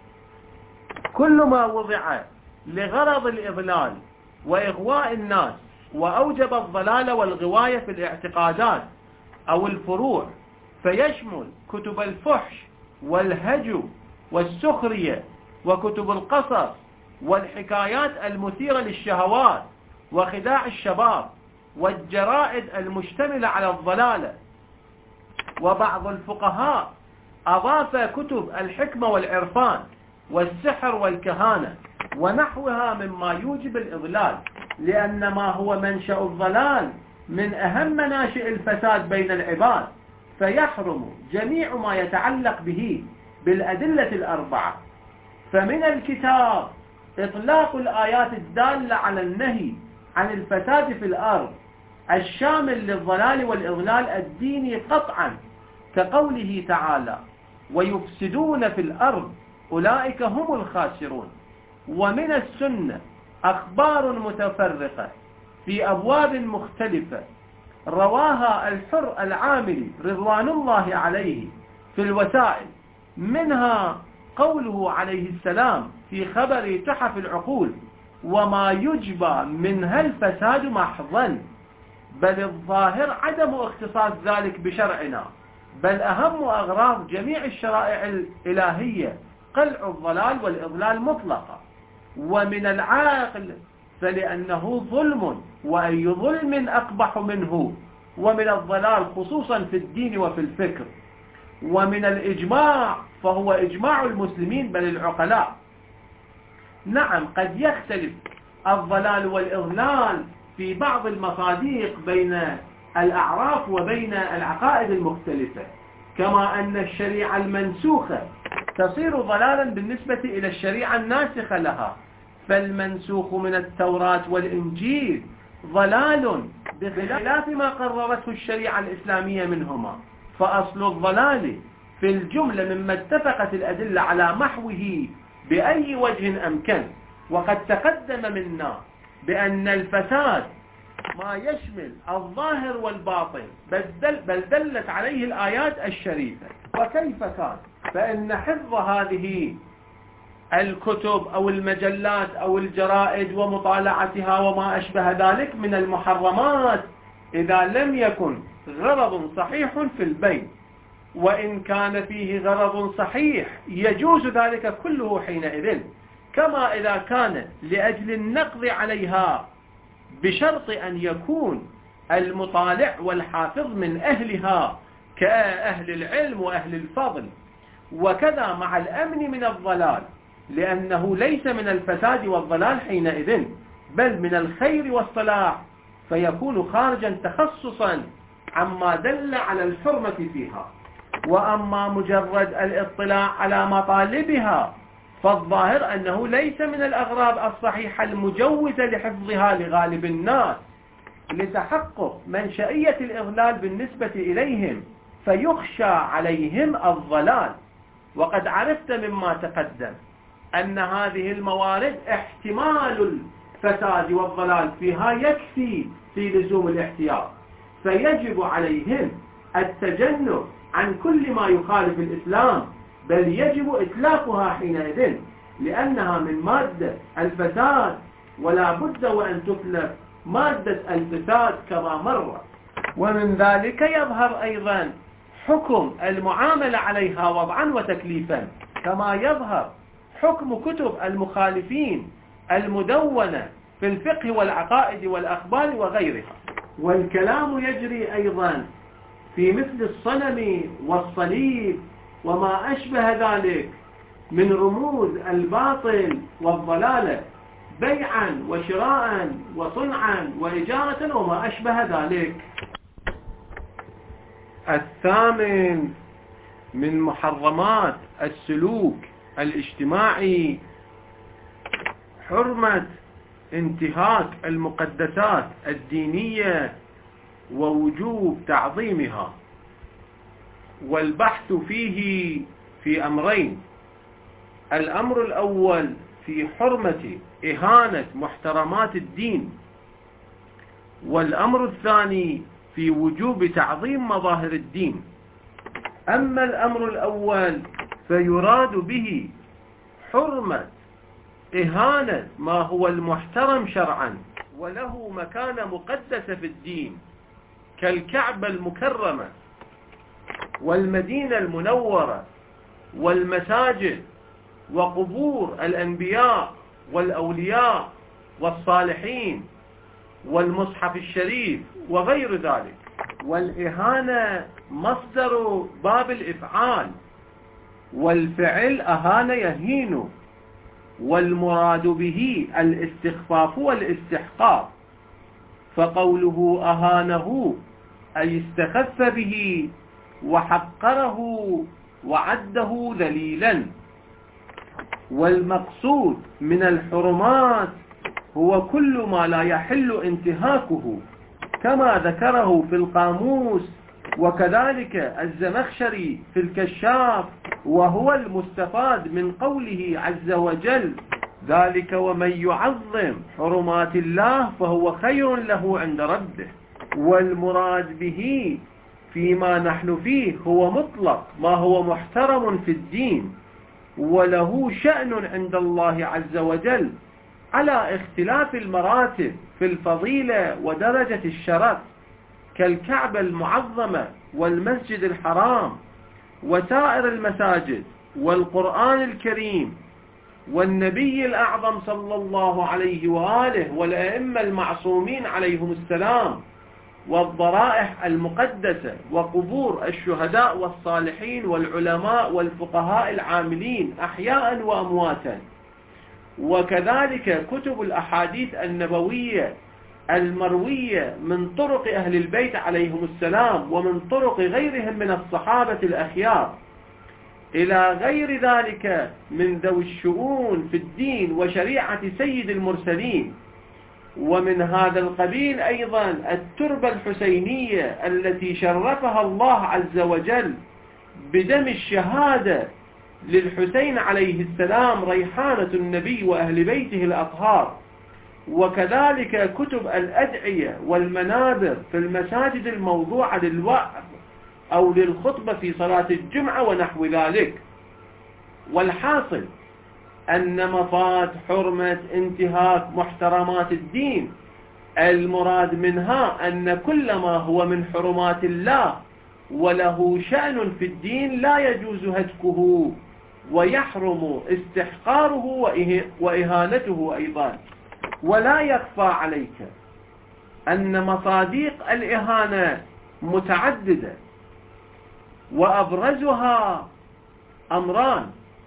كل ما وضع لغرض الإضلال وإغواء الناس وأوجب الضلال والغواية في الاعتقادات أو الفروع، فيشمل كتب الفحش والهجو والسخرية وكتب القصص والحكايات المثيرة للشهوات وخداع الشباب والجرائد المشتملة على الضلالة. وبعض الفقهاء أضاف كتب الحكمة والعرفان والسحر والكهانة ونحوها مما يوجب الإضلال، لأن ما هو منشأ الضلال من أهم مناشئ الفساد بين العباد، فيحرم جميع ما يتعلق به بالأدلة الأربعة. فمن الكتاب إطلاق الآيات الدالة على النهي عن الفساد في الأرض الشامل للضلال والإضلال الديني قطعا، كقوله تعالى: ويفسدون في الأرض أولئك هم الخاسرون. ومن السنة أخبار متفرقة في أبواب مختلفة رواها الحر العاملي رضوان الله عليه في الوسائل، منها قوله عليه السلام في خبر تحف العقول: وما يجبى منها الفساد محضا، بل الظاهر عدم اختصاص ذلك بشرعنا، بل أهم أغراض جميع الشرائع الإلهية قلع الضلال والإضلال مطلقا. ومن العاقل فلأنه ظلم، وأي ظلم أقبح منه، ومن الضلال خصوصا في الدين وفي الفكر. ومن الإجماع فهو إجماع المسلمين بل العقلاء. نعم قد يختلف الضلال والإضلال في بعض المصادق بين الأعراف وبين العقائد المختلفة، كما أن الشريعة المنسوخة تصير ضلالا بالنسبة إلى الشريعة الناسخة لها، فالمنسوخ من التوراة والإنجيل ضلال بخلاف ما قررته الشريعة الإسلامية منهما. فأصل الضلال في الجملة مما اتفقت الأدلة على محوه بأي وجه أمكن. وقد تقدم منا بأن الفساد ما يشمل الظاهر والباطن بل دلت عليه الآيات الشريفة. وكيف كان؟ فإن حفظ هذه الكتب أو المجلات أو الجرائد ومطالعتها وما أشبه ذلك من المحرمات إذا لم يكن غرض صحيح في البيع، وإن كان فيه غرض صحيح يجوز ذلك كله حينئذ، كما إذا كان لأجل النقض عليها بشرط أن يكون المطالع والحافظ من أهلها كأهل العلم وأهل الفضل. وكذا مع الأمن من الضلال، لأنه ليس من الفساد والضلال حينئذ بل من الخير والصلاح، فيكون خارجا تخصصا عما دل على الحرمة فيها. وأما مجرد الاطلاع على مطالبها فالظاهر أنه ليس من الأغراض الصحيحة المجوزة لحفظها لغالب الناس لتحقق منشئية الإضلال بالنسبة إليهم، فيخشى عليهم الضلال. وقد عرفت مما تقدم أن هذه الموارد احتمال الفساد والضلال فيها يكفي في لزوم الاحتياط، فيجب عليهم التجنب عن كل ما يخالف الإسلام، بل يجب إتلافها حينئذ لأنها من مادة الفساد، ولا بد وأن تتلف مادة الفساد كما مر. ومن ذلك يظهر أيضا حكم المعاملة عليها وضعا وتكليفا، كما يظهر حكم كتب المخالفين المدونة في الفقه والعقائد والأخبار وغيرها. والكلام يجري أيضا في مثل الصنم والصليب وما أشبه ذلك من رموز الباطل والضلالة بيعا وشراء وصنعا وإجارة وما أشبه ذلك. الثامن من محرمات السلوك الاجتماعي حرمة انتهاك المقدسات الدينية ووجوب تعظيمها. والبحث فيه في أمرين: الأمر الأول في حرمة إهانة محترمات الدين، والأمر الثاني في وجوب تعظيم مظاهر الدين. أما الأمر الأول فيراد به حرمة إهانة ما هو المحترم شرعا وله مكانة مقدسة في الدين كالكعبة المكرمة والمدينة المنورة والمساجد وقبور الأنبياء والأولياء والصالحين والمصحف الشريف وغير ذلك. والإهانة مصدر باب الإفعال، والفعل أهان يهين، والمراد به الاستخفاف والاستحقاق، فقوله أهانه أي استخف به وحقره وعده ذليلا. والمقصود من الحرمات هو كل ما لا يحل انتهاكه كما ذكره في القاموس، وكذلك الزمخشري في الكشاف، وهو المستفاد من قوله عز وجل: ذلك ومن يعظم حرمات الله فهو خير له عند ربه. والمراد به فيما نحن فيه هو مطلق ما هو محترم في الدين وله شأن عند الله عز وجل على اختلاف المراتب في الفضيلة ودرجة الشرف، كالكعبة المعظمة والمسجد الحرام وسائر المساجد والقرآن الكريم والنبي الأعظم صلى الله عليه وآله والأئمة المعصومين عليهم السلام والضرائح المقدسة وقبور الشهداء والصالحين والعلماء والفقهاء العاملين أحياء وأمواتا. وكذلك كتب الأحاديث النبوية المروية من طرق أهل البيت عليهم السلام ومن طرق غيرهم من الصحابة الأخيار إلى غير ذلك من ذوي الشؤون في الدين وشريعة سيد المرسلين. ومن هذا القبيل أيضا التربة الحسينية التي شرفها الله عز وجل بدم الشهادة للحسين عليه السلام ريحانة النبي وأهل بيته الأطهار. وكذلك كتب الأدعية والمنابر في المساجد الموضوعة للوعظ أو للخطبة في صلاة الجمعة ونحو ذلك. والحاصل أن مفاد حرمة انتهاك محترمات الدين المراد منها أن كل ما هو من حرمات الله وله شأن في الدين لا يجوز هتكه ويحرم استحقاره وإهانته أيضا. ولا يخفى عليك أن مصادق الإهانة متعددة، وأبرزها أمران: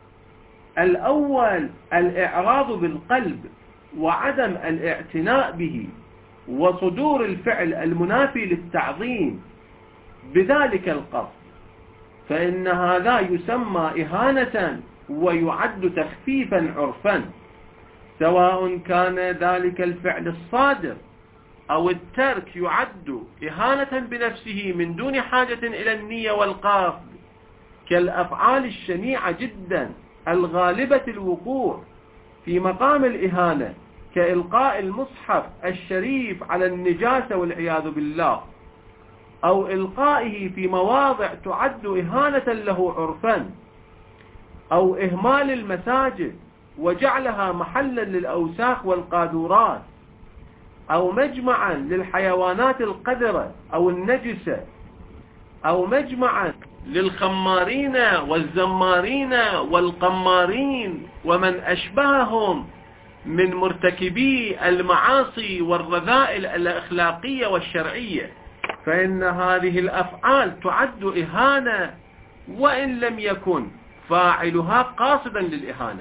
الأول الإعراض بالقلب وعدم الاعتناء به وصدور الفعل المنافي للتعظيم بذلك القصد، فإن هذا يسمى إهانة ويعد تخفيفا عرفا، سواء كان ذلك الفعل الصادر أو الترك يعد إهانة بنفسه من دون حاجة إلى النية والقصد، كالأفعال الشنيعة جدا الغالبة الوقوع في مقام الإهانة كإلقاء المصحف الشريف على النجاسة والعياذ بالله، أو إلقائه في مواضع تعد إهانة له عرفا، أو إهمال المساجد وجعلها محلا للأوساخ والقاذورات، أو مجمعا للحيوانات القذرة أو النجسة، أو مجمعا للخمارين والزمارين والقمارين ومن أشبههم من مرتكبي المعاصي والرذائل الأخلاقية والشرعية. فإن هذه الأفعال تعد إهانة وإن لم يكن فاعلها قاصدا للإهانة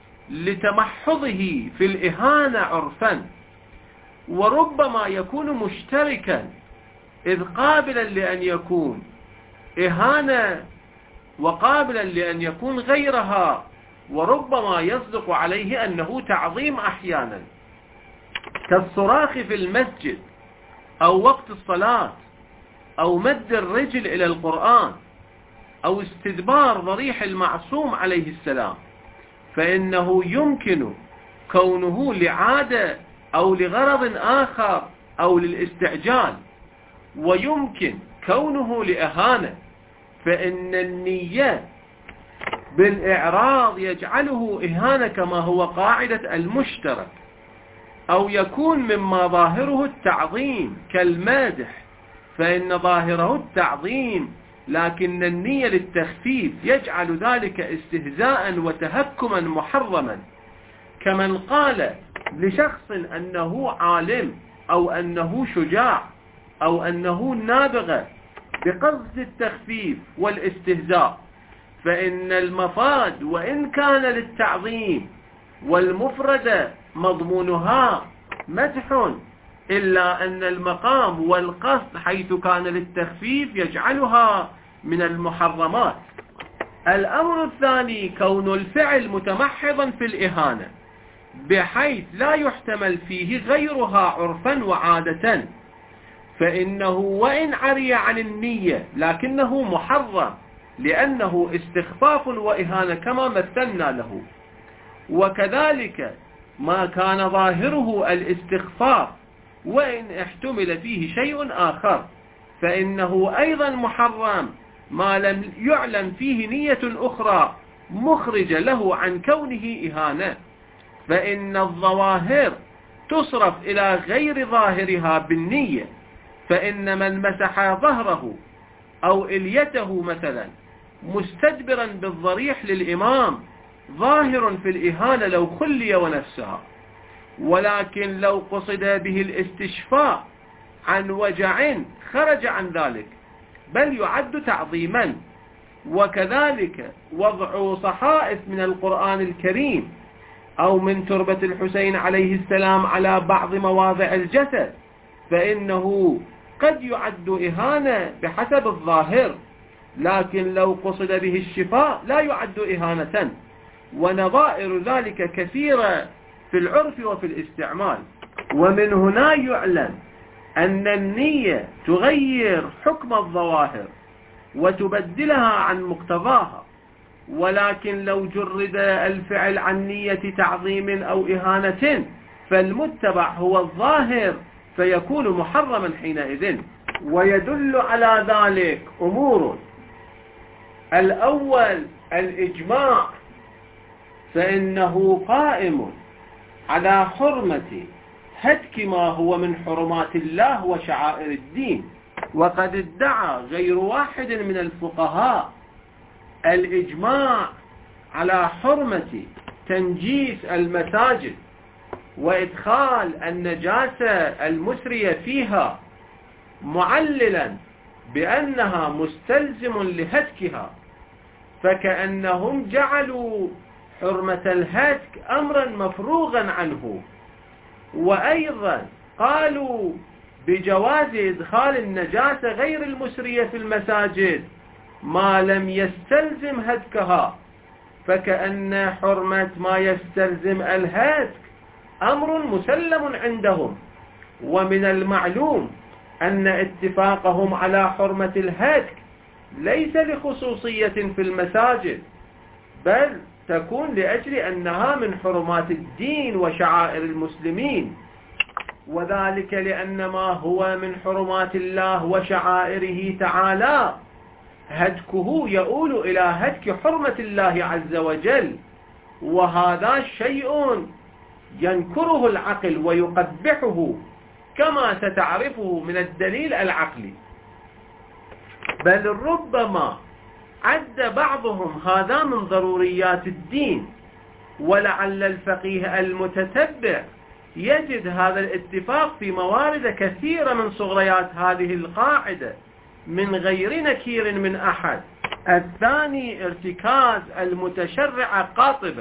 لتمحضه في الإهانة عرفا، وربما يكون مشتركا إذ قابلا لأن يكون إهانة وقابلا لأن يكون غيرها، وربما يصدق عليه أنه تعظيم أحيانا، كالصراخ في المسجد أو وقت الصلاة، أو مد الرجل إلى القرآن، أو استدبار ضريح المعصوم عليه السلام، فإنه يمكن كونه لعادة أو لغرض آخر أو للاستعجال، ويمكن كونه لإهانة، فإن النية بالإعراض يجعله إهانة كما هو قاعدة المشترك، أو يكون مما ظاهره التعظيم كالمادح، فإن ظاهره التعظيم لكن النية للتخفيف يجعل ذلك استهزاء وتهكما محرما، كمن قال لشخص أنه عالم أو أنه شجاع أو أنه نابغة بقصد التخفيف والاستهزاء، فإن المفاد وإن كان للتعظيم والمفردة مضمونها مدح، إلا أن المقام والقصد حيث كان للتخفيف يجعلها من المحرمات. الأمر الثاني كون الفعل متمحضا في الإهانة بحيث لا يحتمل فيه غيرها عرفا وعادة، فإنه وإن عري عن النية لكنه محرم لأنه استخفاف وإهانة كما مثلنا له. وكذلك ما كان ظاهره الاستخفاف وإن احتمل فيه شيء آخر فإنه أيضا محرم ما لم يعلم فيه نية أخرى مخرجة له عن كونه إهانة، فإن الظواهر تصرف إلى غير ظاهرها بالنية، فإن من مسح ظهره أو إليته مثلا مستدبرا بالضريح للإمام ظاهر في الإهانة لو خلي ونفسها، ولكن لو قصد به الاستشفاء عن وجع خرج عن ذلك، بل يعد تعظيما. وكذلك وضع صحائف من القرآن الكريم أو من تربة الحسين عليه السلام على بعض مواضع الجسد، فإنه قد يعد إهانة بحسب الظاهر، لكن لو قصد به الشفاء لا يعد إهانة. ونظائر ذلك كثيرة في العرف وفي الاستعمال. ومن هنا يعلم أن النية تغير حكم الظواهر وتبدلها عن مقتضاها، ولكن لو جرد الفعل عن نية تعظيم أو إهانة فالمتبع هو الظاهر فيكون محرما حينئذ. ويدل على ذلك أمور: الأول الإجماع، فإنه قائم على حرمة هتك ما هو من حرمات الله وشعائر الدين. وقد ادعى غير واحد من الفقهاء الإجماع على حرمة تنجيس المساجد وإدخال النجاسة المسرية فيها، معللا بأنها مستلزم لهتكها، فكأنهم جعلوا حرمة الهتك أمرا مفروغا عنه. وأيضا قالوا بجواز إدخال النجاسة غير المسرية في المساجد ما لم يستلزم هتكها، فكأن حرمة ما يستلزم الهتك أمر مسلم عندهم. ومن المعلوم أن اتفاقهم على حرمة الهتك ليس لخصوصية في المساجد، بل تكون لأجل أنها من حرمات الدين وشعائر المسلمين، وذلك لأن ما هو من حرمات الله وشعائره تعالى هتكه يؤول إلى هتك حرمة الله عز وجل، وهذا شيء ينكره العقل ويقبحه كما ستعرفه من الدليل العقلي. بل ربما عد بعضهم هذا من ضروريات الدين، ولعل الفقيه المتتبع يجد هذا الاتفاق في موارد كثيرة من صغريات هذه القاعدة من غير نكير من أحد. الثاني ارتكاز المتشرع قاطبة،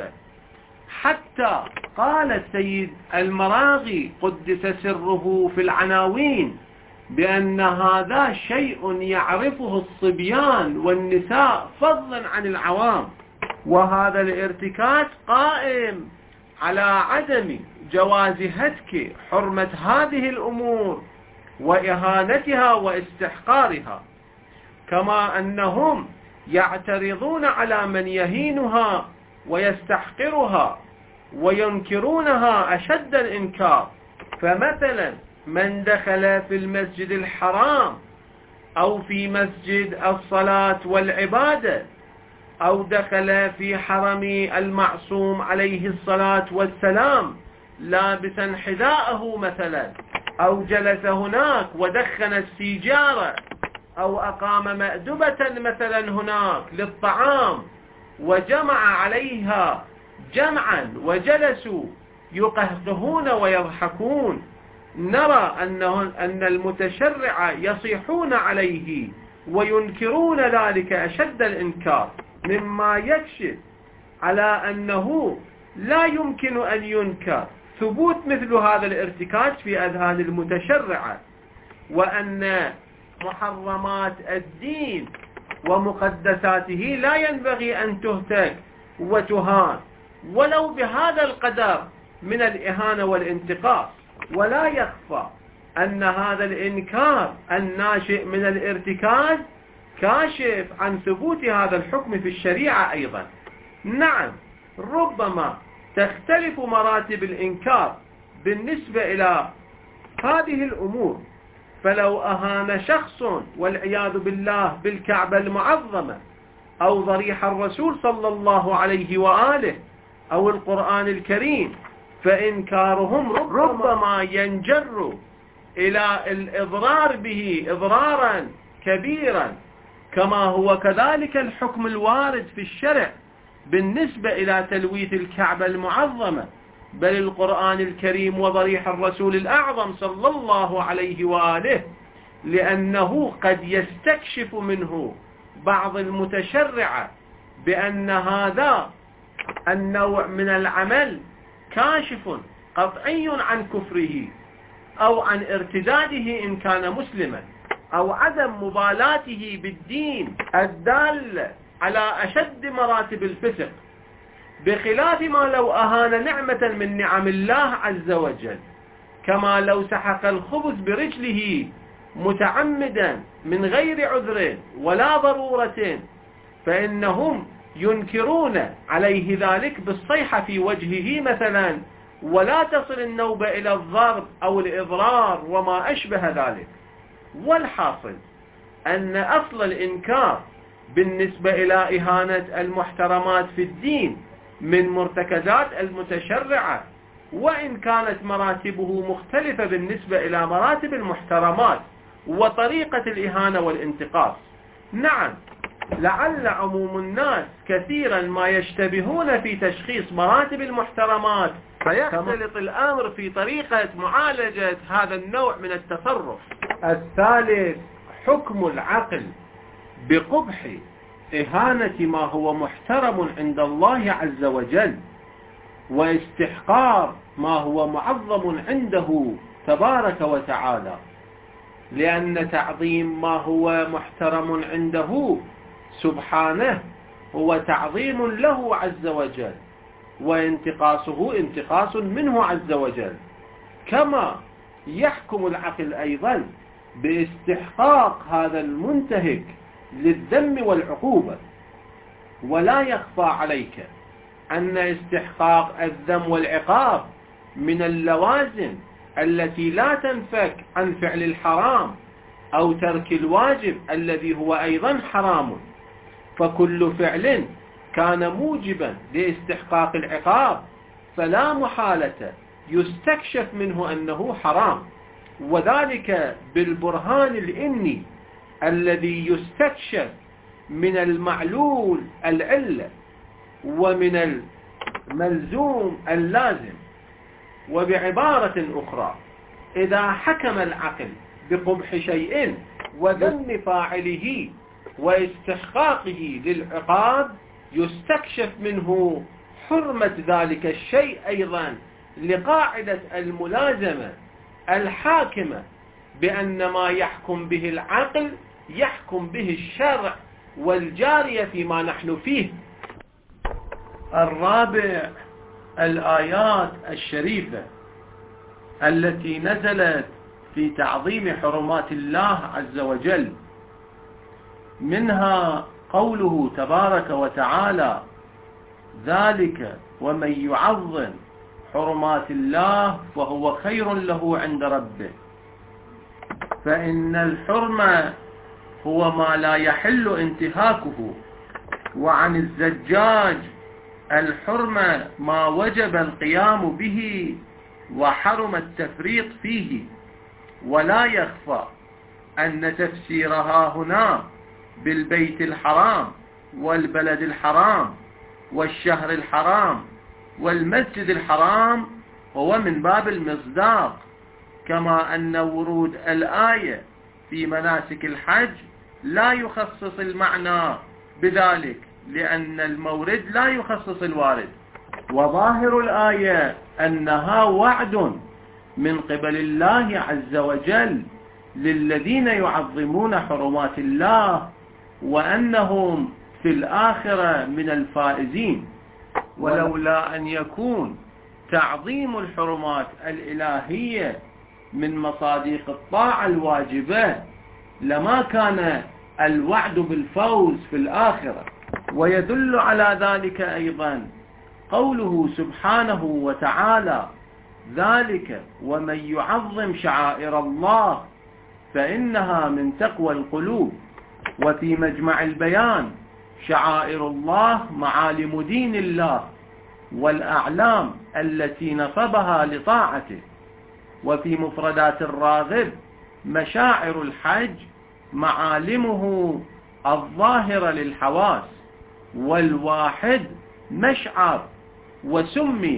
حتى قال السيد المراغي قدس سره في العناوين بأن هذا شيء يعرفه الصبيان والنساء فضلا عن العوام. وهذا الارتكاز قائم على عدم جواز هتك حرمة هذه الأمور وإهانتها واستحقارها، كما أنهم يعترضون على من يهينها ويستحقرها وينكرونها أشد الإنكار. فمثلا من دخل في المسجد الحرام أو في مسجد الصلاة والعبادة أو دخل في حرم المعصوم عليه الصلاة والسلام لابسا حذاءه مثلا، أو جلس هناك ودخن السيجارة، أو أقام مأدبة مثلا هناك للطعام وجمع عليها جمعا وجلسوا يقهقهون ويضحكون، نرى أنه أن المتشرع يصيحون عليه وينكرون ذلك أشد الإنكار، مما يكشف على أنه لا يمكن أن ينكر ثبوت مثل هذا الارتكاز في أذهان المتشرعة، وأن محرمات الدين ومقدساته لا ينبغي أن تهتك وتهان ولو بهذا القدر من الإهانة والانتقاص. ولا يخفى أن هذا الإنكار الناشئ من الارتكاز كاشف عن ثبوت هذا الحكم في الشريعة أيضا. نعم، ربما تختلف مراتب الإنكار بالنسبة إلى هذه الأمور، فلو أهان شخص والعياذ بالله بالكعبة المعظمة أو ضريح الرسول صلى الله عليه وآله أو القرآن الكريم، فإنكارهم ربما ينجر إلى الإضرار به إضرارا كبيرا، كما هو كذلك الحكم الوارد في الشرع بالنسبة إلى تلويث الكعبة المعظمة بل القرآن الكريم وضريح الرسول الأعظم صلى الله عليه وآله، لأنه قد يستكشف منه بعض المتشرعة بأن هذا النوع من العمل كاشف قطعي عن كفره أو عن ارتداده إن كان مسلما، أو عدم مبالاته بالدين الدال على أشد مراتب الفسق، بخلاف ما لو أهان نعمة من نعم الله عز وجل، كما لو سحق الخبز برجله متعمدا من غير عذر ولا ضرورة، فإنهم ينكرون عليه ذلك بالصيحة في وجهه مثلا، ولا تصل النوبة إلى الضرب أو الإضرار وما أشبه ذلك. والحاصل أن أصل الإنكار بالنسبة إلى إهانة المحترمات في الدين من مرتكزات المتشرعة، وإن كانت مراتبه مختلفة بالنسبة إلى مراتب المحترمات وطريقة الإهانة والانتقاص. نعم، لعل عموم الناس كثيرا ما يشتبهون في تشخيص مراتب المحترمات، فيختلط الأمر في طريقة معالجة هذا النوع من التصرف. الثالث، حكم العقل بقبح إهانة ما هو محترم عند الله عز وجل، واستحقار ما هو معظم عنده تبارك وتعالى، لأن تعظيم ما هو محترم عنده سبحانه هو تعظيم له عز وجل، وانتقاصه انتقاص منه عز وجل. كما يحكم العقل أيضا باستحقاق هذا المنتهك للذم والعقوبة. ولا يخفى عليك أن استحقاق الذم والعقاب من اللوازم التي لا تنفك عن فعل الحرام أو ترك الواجب الذي هو أيضا حرام، فكل فعل كان موجبا لاستحقاق العقاب فلا محالة يستكشف منه أنه حرام، وذلك بالبرهان الإني الذي يستكشف من المعلول العلة ومن الملزوم اللازم. وبعبارة أخرى، إذا حكم العقل بقبح شيء وذم فاعله واستحقاقه للعقاب، يستكشف منه حرمة ذلك الشيء أيضا لقاعدة الملازمة الحاكمة بأن ما يحكم به العقل يحكم به الشرع والجارية فيما نحن فيه. الرابع، الآيات الشريفة التي نزلت في تعظيم حرمات الله عز وجل، منها قوله تبارك وتعالى: ذلك ومن يعظم حرمات الله فهو خير له عند ربه. فإن الحرمة هو ما لا يحل انتهاكه، وعن الزجاج الحرمة ما وجب القيام به وحرم التفريط فيه. ولا يخفى أن تفسيرها هنا بالبيت الحرام والبلد الحرام والشهر الحرام والمسجد الحرام هو من باب المصداق، كما أن ورود الآية في مناسك الحج لا يخصص المعنى بذلك، لأن المورد لا يخصص الوارد. وظاهر الآية أنها وعد من قبل الله عز وجل للذين يعظمون حرمات الله، وأنهم في الآخرة من الفائزين. ولولا أن يكون تعظيم الحرمات الإلهية من مصادق الطاعة الواجبة لما كان الوعد بالفوز في الآخرة. ويدل على ذلك أيضا قوله سبحانه وتعالى: ذلك ومن يعظم شعائر الله فإنها من تقوى القلوب. وفي مجمع البيان: شعائر الله معالم دين الله والأعلام التي نصبها لطاعته. وفي مفردات الراغب: مشاعر الحج معالمه الظاهرة للحواس، والواحد مشعر، وسمي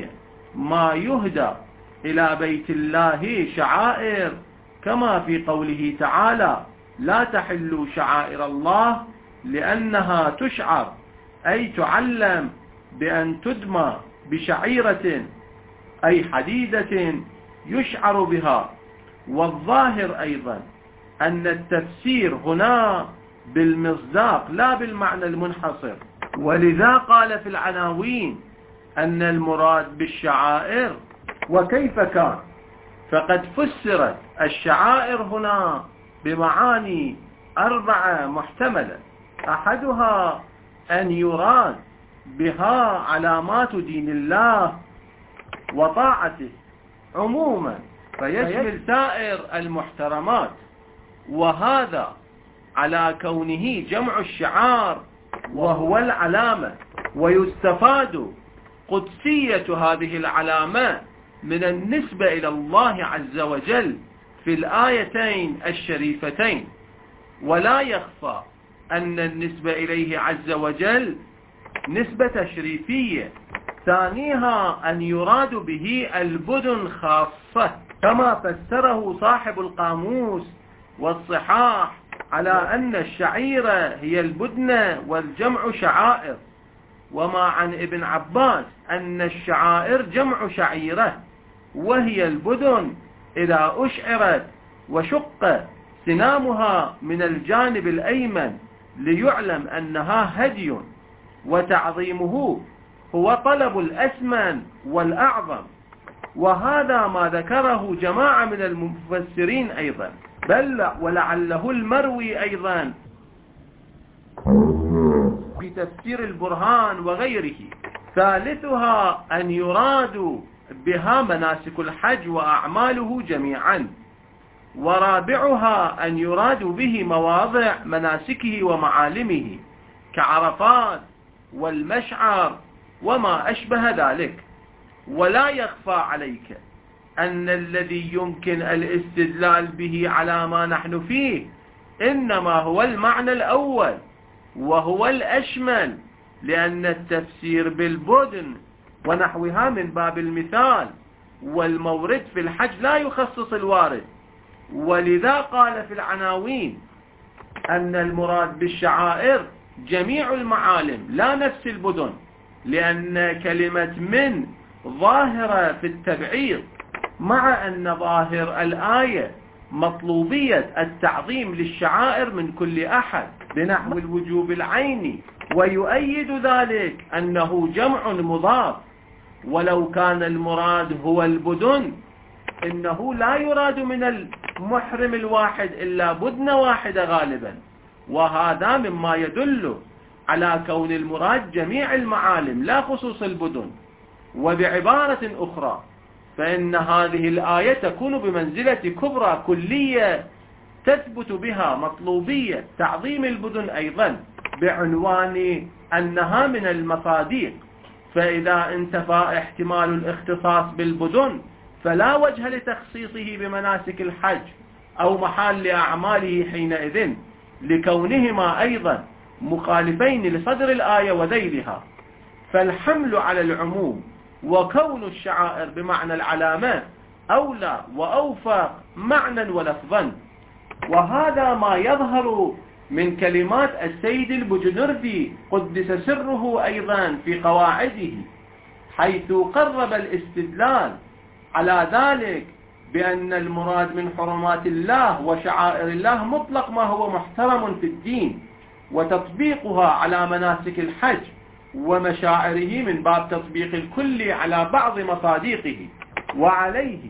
ما يهدى إلى بيت الله شعائر، كما في قوله تعالى: لا تحلوا شعائر الله لأنها تشعر، أي تعلم بأن تدمى بشعيرة أي حديدة يشعر بها. والظاهر أيضا أن التفسير هنا بالمصداق لا بالمعنى المنحصر، ولذا قال في العناوين أن المراد بالشعائر. وكيف كان؟ فقد فسرت الشعائر هنا بمعاني أربعة محتملة. أحدها أن يراد بها علامات دين الله وطاعته عموما، فيشمل سائر المحترمات، وهذا على كونه جمع الشعار وهو العلامة. ويستفاد قدسية هذه العلامة من النسبة إلى الله عز وجل في الآيتين الشريفتين، ولا يخفى أن النسبة إليه عز وجل نسبة تشريفية. ثانيها أن يراد به البدن خاصة، كما فسره صاحب القاموس والصحاح على أن الشعيرة هي البدنة والجمع شعائر. وما عن ابن عباس أن الشعائر جمع شعيرة، وهي البدن إذا أشعرت وشق سنامها من الجانب الأيمن ليعلم أنها هدي، وتعظيمه هو طلب الأسمن والأعظم. وهذا ما ذكره جماعة من المفسرين أيضا، بل ولعله المروي أيضا في تفسير البرهان وغيره. ثالثها أن يراد بها مناسك الحج وأعماله جميعا. ورابعها أن يراد به مواضع مناسكه ومعالمه كعرفات والمشعر وما أشبه ذلك. ولا يخفى عليك أن الذي يمكن الاستدلال به على ما نحن فيه إنما هو المعنى الأول، وهو الأشمل، لأن التفسير بالبدن ونحوها من باب المثال، والمورد في الحج لا يخصص الوارد. ولذا قال في العناوين أن المراد بالشعائر جميع المعالم لا نفس البدن، لأن كلمة من ظاهرة في التبعيض، مع أن ظاهر الآية مطلوبية التعظيم للشعائر من كل أحد بنحو الوجوب العيني. ويؤيد ذلك أنه جمع مضاف، ولو كان المراد هو البدن إنه لا يراد من المحرم الواحد إلا بدنة واحدة غالبا، وهذا مما يدل على كون المراد جميع المعالم لا خصوص البدن. وبعبارة أخرى فإن هذه الآية تكون بمنزلة كبرى كلية تثبت بها مطلوبية تعظيم البدن أيضا، بعنوان أنها من المصاديق. فإذا انتفى احتمال الاختصاص بالبدن فلا وجه لتخصيصه بمناسك الحج أو محل أعماله حينئذ، لكونهما أيضا مخالفين لصدر الآية وذيلها. فالحمل على العموم وكون الشعائر بمعنى العلامات أولى وأوفق معنى ولفظا. وهذا ما يظهر من كلمات السيد البجنردي قدس سره أيضا في قواعده، حيث قرب الاستدلال على ذلك بأن المراد من حرمات الله وشعائر الله مطلق ما هو محترم في الدين، وتطبيقها على مناسك الحج ومشاعره من باب تطبيق الكل على بعض مصاديقه. وعليه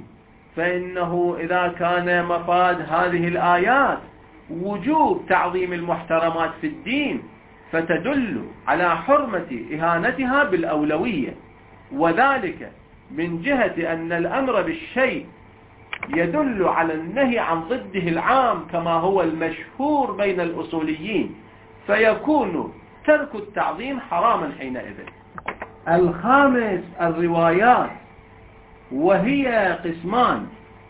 فإنه إذا كان مفاد هذه الآيات وجوب تعظيم المحترمات في الدين، فتدل على حرمة إهانتها بالأولوية، وذلك من جهة أن الأمر بالشيء يدل على النهي عن ضده العام كما هو المشهور بين الأصوليين، فيكون ترك التعظيم حراما حينئذ. الخامس الروايات، وهي قسمان،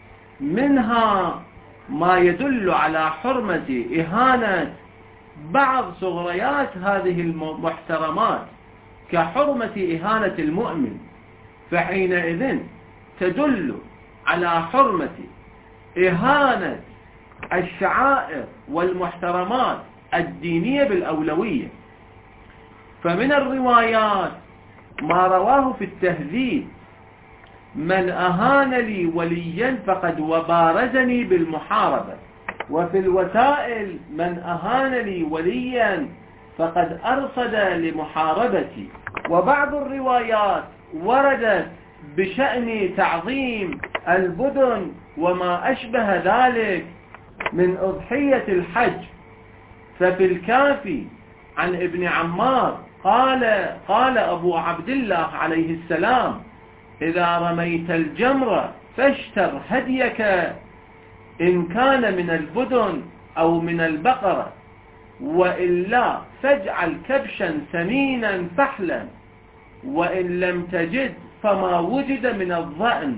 منها ما يدل على حرمة إهانة بعض صغريات هذه المحترمات كحرمة إهانة المؤمن، فحينئذ تدل على حرمة إهانة الشعائر والمحترمات الدينية بالأولوية. فمن الروايات ما رواه في التهذيب: من أهان لي وليا فقد وبارزني بالمحاربة. وفي الوسائل: من أهان لي وليا فقد أرصد لمحاربتي. وبعض الروايات وردت بشأن تعظيم البدن وما أشبه ذلك من أضحية الحج. ففي الكافي عن ابن عمار قال قال أبو عبد الله عليه السلام: إذا رميت الجمرة فاشتر هديك إن كان من البدن أو من البقرة، وإلا فاجعل كبشا سمينا فحلا، وإن لم تجد فما وجد من الضأن،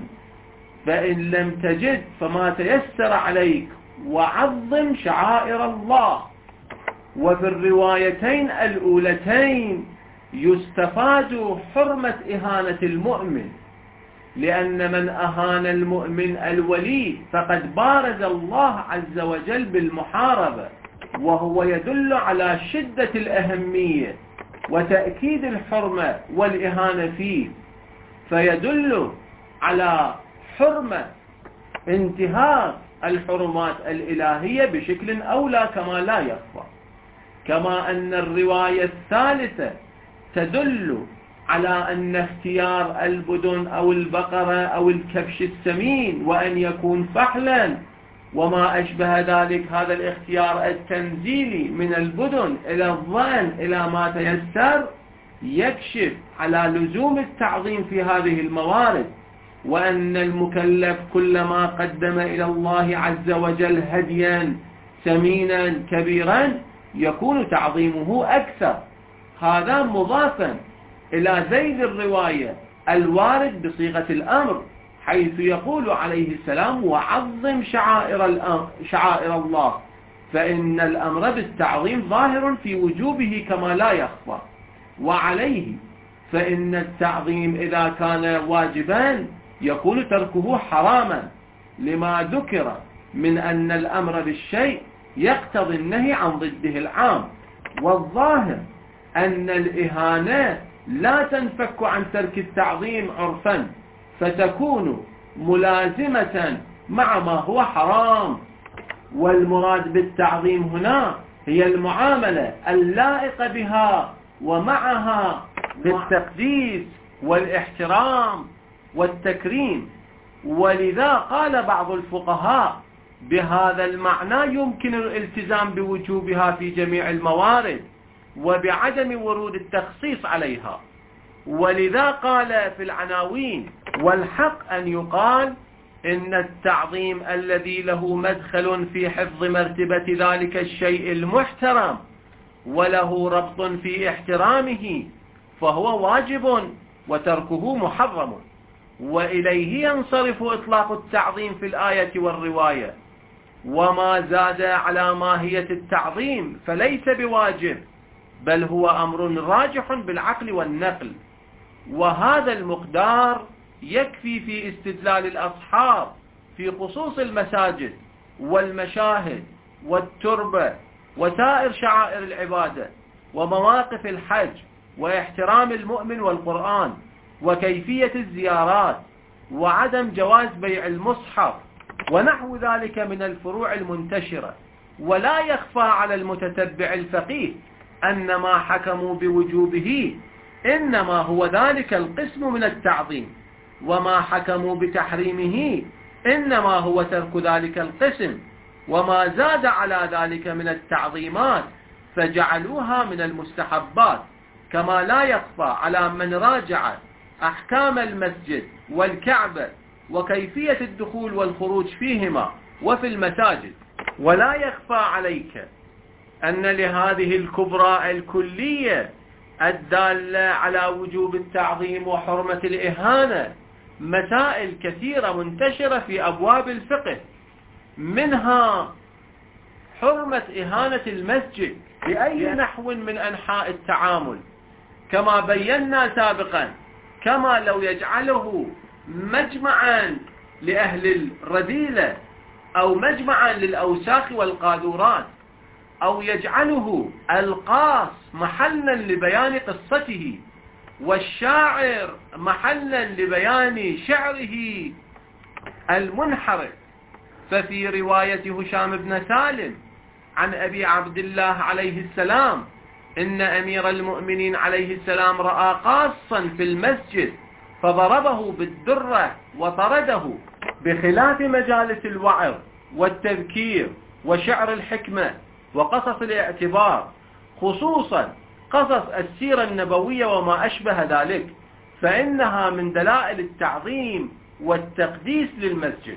فإن لم تجد فما تيسر عليك، وعظم شعائر الله. وفي الروايتين الأولتين يستفاد حرمة إهانة المؤمن، لأن من أهان المؤمن الولي فقد بارز الله عز وجل بالمحاربة، وهو يدل على شدة الأهمية وتأكيد الحرمة والإهانة فيه، فيدل على حرمة انتهاك الحرمات الإلهية بشكل أولى كما لا يخفى. كما أن الرواية الثالثة تدل على أن اختيار البدن أو البقرة أو الكبش السمين وأن يكون فحلا وما أشبه ذلك، هذا الاختيار التنزيلي من البدن إلى الضأن إلى ما تيسر، يكشف على لزوم التعظيم في هذه الموارد، وأن المكلف كلما قدم إلى الله عز وجل هديا سمينا كبيرا يكون تعظيمه أكثر. هذا مضافا إلى زيد الرواية الوارد بصيغة الأمر، حيث يقول عليه السلام: وعظم شعائر, شعائر الله، فإن الأمر بالتعظيم ظاهر في وجوبه كما لا يخفى. وعليه فإن التعظيم إذا كان واجبا يكون تركه حراما، لما ذكر من أن الأمر بالشيء يقتضي النهي عن ضده العام. والظاهر أن الإهانة لا تنفك عن ترك التعظيم عرفا، فتكون ملازمة مع ما هو حرام. والمراد بالتعظيم هنا هي المعاملة اللائقة بها ومعها بالتقديس والاحترام والتكريم. ولذا قال بعض الفقهاء: بهذا المعنى يمكن الالتزام بوجوبها في جميع الموارد وبعدم ورود التخصيص عليها. ولذا قال في العناوين: والحق أن يقال إن التعظيم الذي له مدخل في حفظ مرتبة ذلك الشيء المحترم وله ربط في احترامه فهو واجب وتركه محرم، وإليه ينصرف إطلاق التعظيم في الآية والرواية. وما زاد على ماهية التعظيم فليس بواجب، بل هو أمر راجح بالعقل والنقل. وهذا المقدار يكفي في استدلال الأصحاب في خصوص المساجد والمشاهد والتربة وسائر شعائر العبادة ومواقف الحج واحترام المؤمن والقرآن وكيفية الزيارات وعدم جواز بيع المصحف ونحو ذلك من الفروع المنتشرة. ولا يخفى على المتتبع الفقيه أن ما حكموا بوجوبه إنما هو ذلك القسم من التعظيم، وما حكموا بتحريمه إنما هو ترك ذلك القسم، وما زاد على ذلك من التعظيمات فجعلوها من المستحبات. كما لا يخفى على من راجع أحكام المسجد والكعبة وكيفية الدخول والخروج فيهما وفي المساجد. ولا يخفى عليك أن لهذه الكبرى الكلية الدالة على وجوب التعظيم وحرمة الإهانة مسائل كثيرة منتشرة في أبواب الفقه، منها حرمة إهانة المسجد بأي نحو من أنحاء التعامل، كما بينا سابقا كما لو يجعله مجمعا لأهل الرذيلة أو مجمعا للأوساخ والقاذورات، أو يجعله القاص محلا لبيان قصته، والشاعر محلا لبيان شعره المنحرف. ففي رواية هشام بن سالم عن أبي عبد الله عليه السلام إن أمير المؤمنين عليه السلام رأى قاصا في المسجد فضربه بالدرة وطرده، بخلاف مجالس الوعظ والتذكير وشعر الحكمة وقصص الاعتبار، خصوصا قصص السيرة النبوية وما أشبه ذلك، فإنها من دلائل التعظيم والتقديس للمسجد.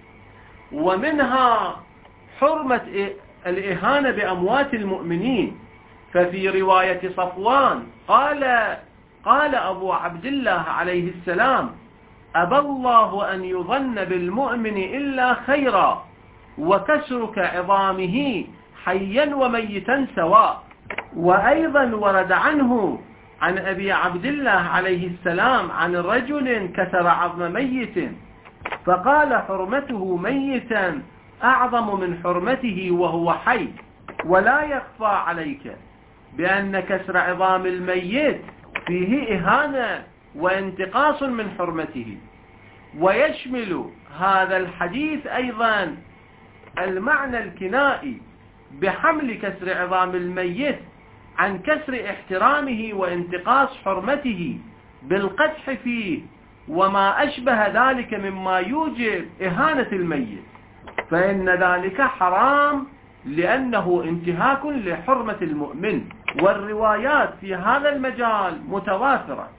ومنها حرمة الإهانة بأموات المؤمنين. ففي رواية صفوان قال قال أبو عبد الله عليه السلام: أبى الله أن يظن بالمؤمن إلا خيرا، وكسرك عظامه حيا وميتا سواء. وأيضا ورد عنه عن أبي عبد الله عليه السلام عن رجل كسر عظم ميت فقال: حرمته ميتا أعظم من حرمته وهو حي. ولا يخفى عليك بأن كسر عظام الميت فيه إهانة وانتقاص من حرمته. ويشمل هذا الحديث أيضا المعنى الكنائي بحمل كسر عظام الميت عن كسر احترامه وانتقاص حرمته بالقدح فيه وما أشبه ذلك مما يوجب إهانة الميت، فإن ذلك حرام لأنه انتهاك لحرمة المؤمن. والروايات في هذا المجال متوافرة.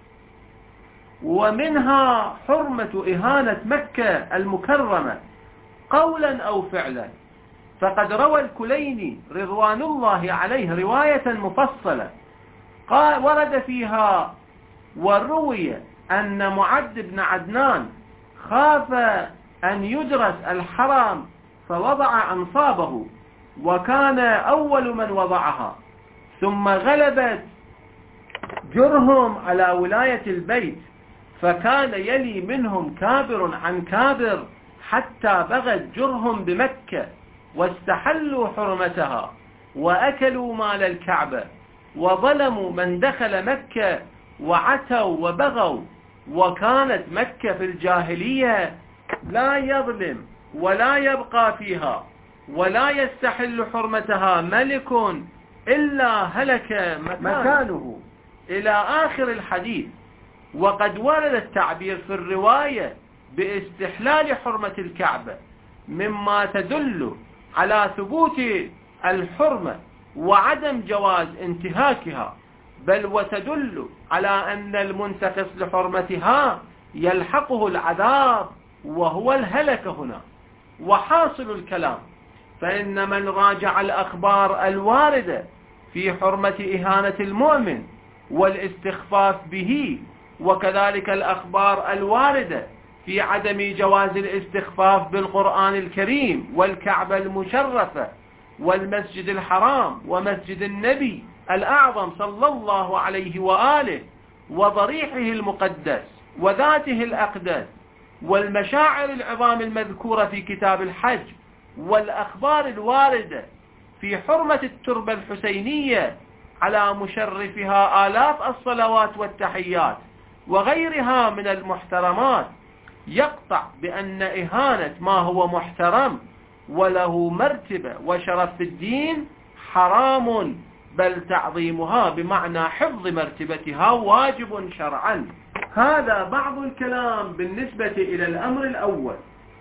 ومنها حرمة إهانة مكة المكرمة قولا أو فعلا، فقد روى الكليني رضوان الله عليه رواية مفصلة قال ورد فيها: وروي أن معد بن عدنان خاف أن يدرس الحرام فوضع أنصابه، وكان أول من وضعها، ثم غلبت جرهم على ولاية البيت، فكان يلي منهم كابر عن كابر حتى بغت جرهم بمكة واستحلوا حرمتها وأكلوا مال الكعبة وظلموا من دخل مكة وعتوا وبغوا. وكانت مكة في الجاهلية لا يظلم ولا يبقى فيها ولا يستحل حرمتها ملك إلا هلك مكانه إلى آخر الحديث. وقد ورد التعبير في الرواية باستحلال حرمة الكعبة مما تدل على ثبوت الحرمة وعدم جواز انتهاكها، بل وتدل على أن المنتقص لحرمتها يلحقه العذاب وهو الهلك هنا. وحاصل الكلام فإن من راجع الأخبار الواردة في حرمة إهانة المؤمن والاستخفاف به، وكذلك الأخبار الواردة في عدم جواز الاستخفاف بالقرآن الكريم والكعبة المشرفة والمسجد الحرام ومسجد النبي الأعظم صلى الله عليه وآله وضريحه المقدس وذاته الأقدس والمشاعر العظام المذكورة في كتاب الحج، والأخبار الواردة في حرمة التربة الحسينية على مشرفها آلاف الصلوات والتحيات وغيرها من المحترمات، يقطع بأن إهانة ما هو محترم وله مرتبة وشرف في الدين حرام، بل تعظيمها بمعنى حفظ مرتبتها واجب شرعا. هذا بعض الكلام بالنسبة إلى الأمر الأول.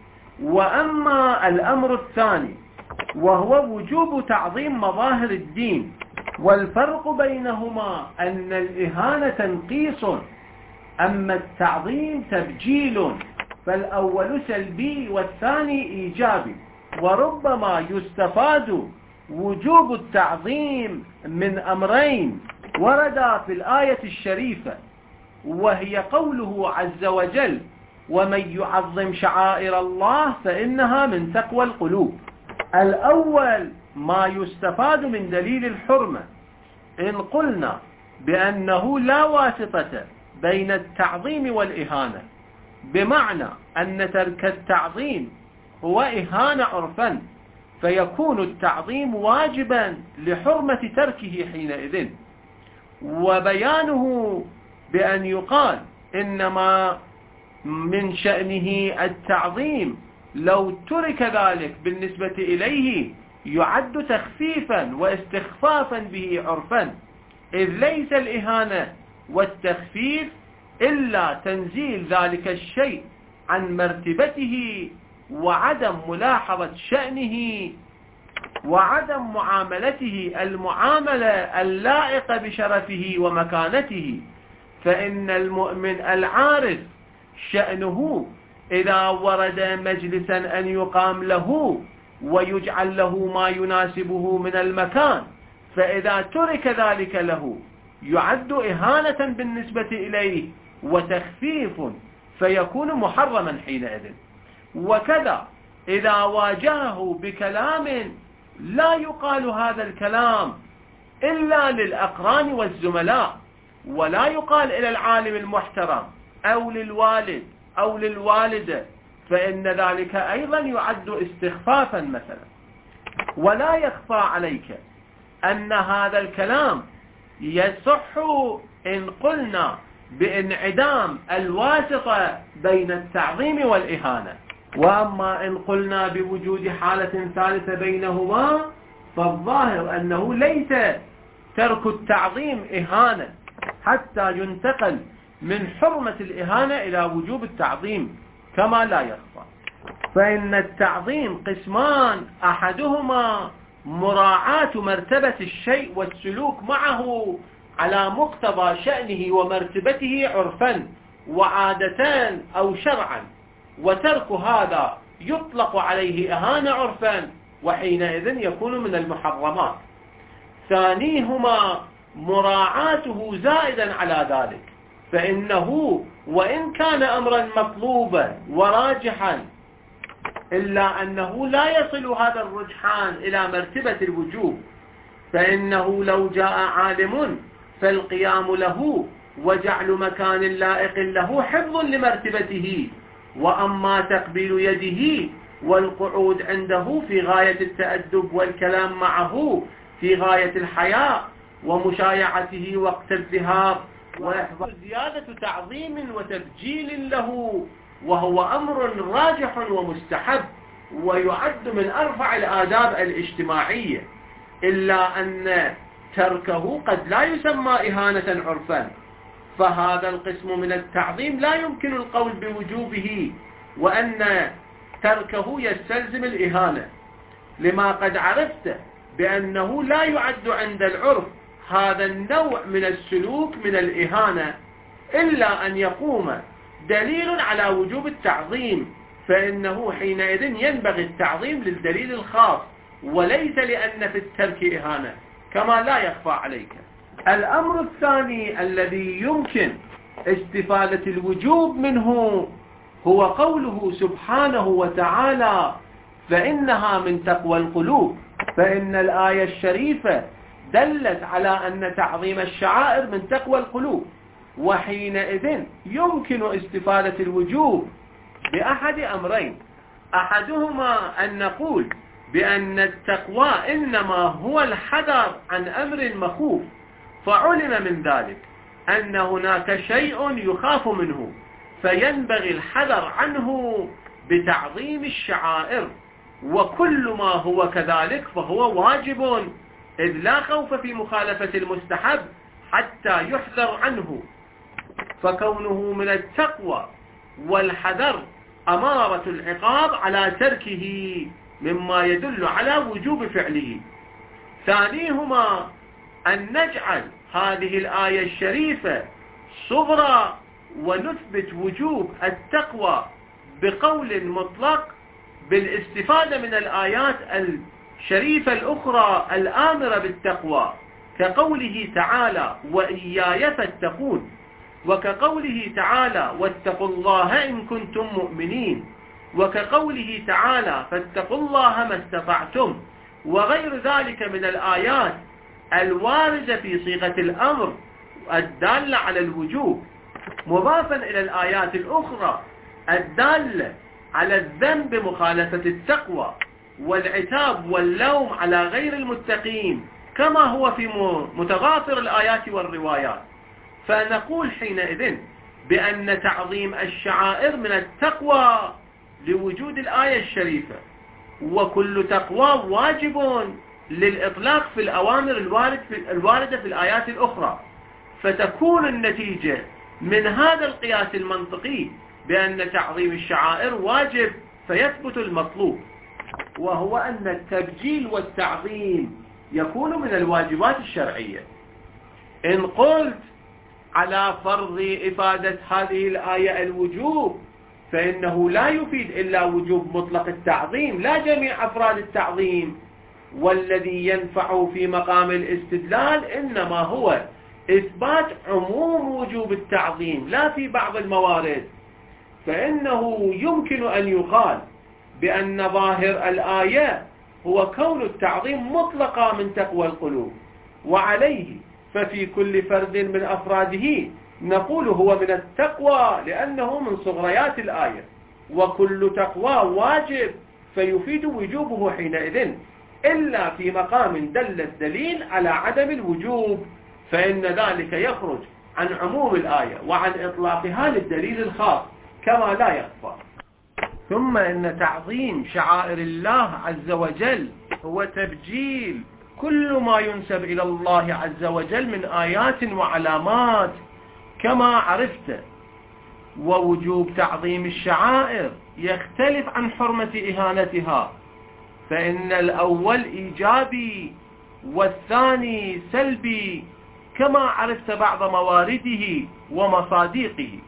وأما الأمر الثاني وهو وجوب تعظيم مظاهر الدين، والفرق بينهما أن الإهانة تنقيص أما التعظيم تبجيل، فالأول سلبي والثاني إيجابي. وربما يستفاد وجوب التعظيم من أمرين وردا في الآية الشريفة، وهي قوله عز وجل: ومن يعظم شعائر الله فإنها من تقوى القلوب. الأول ما يستفاد من دليل الحرمة إن قلنا بأنه لا واسطة بين التعظيم والإهانة، بمعنى أن ترك التعظيم هو إهانة عرفا، فيكون التعظيم واجبا لحرمة تركه حينئذ. وبيانه بأن يقال إنما من شأنه التعظيم لو ترك ذلك بالنسبة إليه يعد تخفيفا واستخفافا به عرفا، إذ ليس الإهانة والتخفيف إلا تنزيل ذلك الشيء عن مرتبته وعدم ملاحظة شأنه وعدم معاملته المعاملة اللائقة بشرفه ومكانته. فإن المؤمن العارف شأنه إذا ورد مجلسا أن يقام له ويجعل له ما يناسبه من المكان، فإذا ترك ذلك له يعد إهانة بالنسبة إليه وتخفيف، فيكون محرما حينئذ. وكذا إذا واجهه بكلام لا يقال هذا الكلام إلا للأقران والزملاء، ولا يقال إلى العالم المحترم أو للوالد أو للوالدة، فإن ذلك أيضا يعد استخفافا مثلا. ولا يخفى عليك أن هذا الكلام يصح إن قلنا بانعدام الواسطة بين التعظيم والإهانة، وأما إن قلنا بوجود حالة ثالثة بينهما فالظاهر أنه ليس ترك التعظيم إهانة حتى ينتقل من حرمة الإهانة إلى وجوب التعظيم كما لا يخفى. فإن التعظيم قسمان، أحدهما مراعاة مرتبة الشيء والسلوك معه على مقتضى شأنه ومرتبته عرفا وعادة أو شرعا، وترك هذا يطلق عليه إهانة عرفا وحينئذ يكون من المحرمات. ثانيهما مراعاته زائدا على ذلك، فإنه وإن كان أمرا مطلوبا وراجحا إلا أنه لا يصل هذا الرجحان إلى مرتبة الوجوب، فإنه لو جاء عالم فالقيام له وجعل مكان لائق له حفظ لمرتبته، وأما تقبيل يده والقعود عنده في غاية التأدب والكلام معه في غاية الحياء ومشايعته وقت الذهاب ويحضر زيادة تعظيم وتبجيل له، وهو أمر راجح ومستحب ويعد من أرفع الآداب الاجتماعية، إلا أن تركه قد لا يسمى إهانة عرفا، فهذا القسم من التعظيم لا يمكن القول بوجوبه وأن تركه يستلزم الإهانة، لما قد عرفت بأنه لا يعد عند العرف هذا النوع من السلوك من الإهانة إلا أن يقوم دليل على وجوب التعظيم، فإنه حينئذ ينبغي التعظيم للدليل الخاص وليس لأن في الترك إهانة كما لا يخفى عليك. الأمر الثاني الذي يمكن استفادة الوجوب منه هو قوله سبحانه وتعالى فإنها من تقوى القلوب، فإن الآية الشريفة دلت على أن تعظيم الشعائر من تقوى القلوب، وحينئذ يمكن استفادة الوجوب بأحد أمرين، أحدهما أن نقول بأن التقوى إنما هو الحذر عن أمر مخوف، فعلم من ذلك أن هناك شيء يخاف منه فينبغي الحذر عنه بتعظيم الشعائر، وكل ما هو كذلك فهو واجب، إذ لا خوف في مخالفة المستحب حتى يحذر عنه، فكونه من التقوى والحذر أمارة العقاب على تركه مما يدل على وجوب فعله. ثانيهما أن نجعل هذه الآية الشريفة صغرى ونثبت وجوب التقوى بقول مطلق بالاستفادة من الآيات الشريفة الأخرى الآمرة بالتقوى، كقوله تعالى وإياي فاتقون، وكقوله تعالى واتقوا الله إن كنتم مؤمنين، وكقوله تعالى فاتقوا الله ما استطعتم، وغير ذلك من الآيات الواردة في صيغة الأمر الدالة على الوجوب. مضافا إلى الآيات الأخرى الدالة على الذنب مخالفة التقوى والعتاب واللوم على غير المتقين كما هو في متغافر الآيات والروايات. فنقول حينئذ بأن تعظيم الشعائر من التقوى لوجود الآية الشريفة، وكل تقوى واجب للإطلاق في الأوامر الوارد في الواردة في الآيات الأخرى. فتكون النتيجة من هذا القياس المنطقي بأن تعظيم الشعائر واجب، فيثبت المطلوب، وهو أن التبجيل والتعظيم يكون من الواجبات الشرعية. إن قلت على فرض إفادة هذه الآية الوجوب، فإنه لا يفيد إلا وجوب مطلق التعظيم لا جميع أفراد التعظيم، والذي ينفع في مقام الاستدلال إنما هو إثبات عموم وجوب التعظيم لا في بعض الموارد. فإنه يمكن أن يقال بأن ظاهر الآية هو كون التعظيم مطلقا من تقوى القلوب، وعليه ففي كل فرد من أفراده نقول هو من التقوى لأنه من صغريات الآية، وكل تقوى واجب فيفيد وجوبه حينئذ، إلا في مقام دل الدليل على عدم الوجوب، فإن ذلك يخرج عن عموم الآية وعن إطلاقها للدليل الخاص كما لا يخفى. ثم إن تعظيم شعائر الله عز وجل هو تبجيل كل ما ينسب إلى الله عز وجل من آيات وعلامات كما عرفت. ووجوب تعظيم الشعائر يختلف عن حرمة إهانتها، فإن الأول إيجابي والثاني سلبي كما عرفت بعض موارده ومصادقه.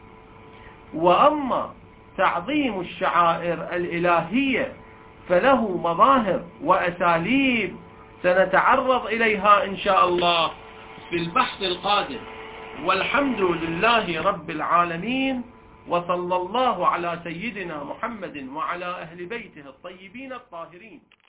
وأما تعظيم الشعائر الإلهية فله مظاهر وأساليب سنتعرض إليها إن شاء الله في البحث القادم. والحمد لله رب العالمين، وصلى الله على سيدنا محمد وعلى أهل بيته الطيبين الطاهرين.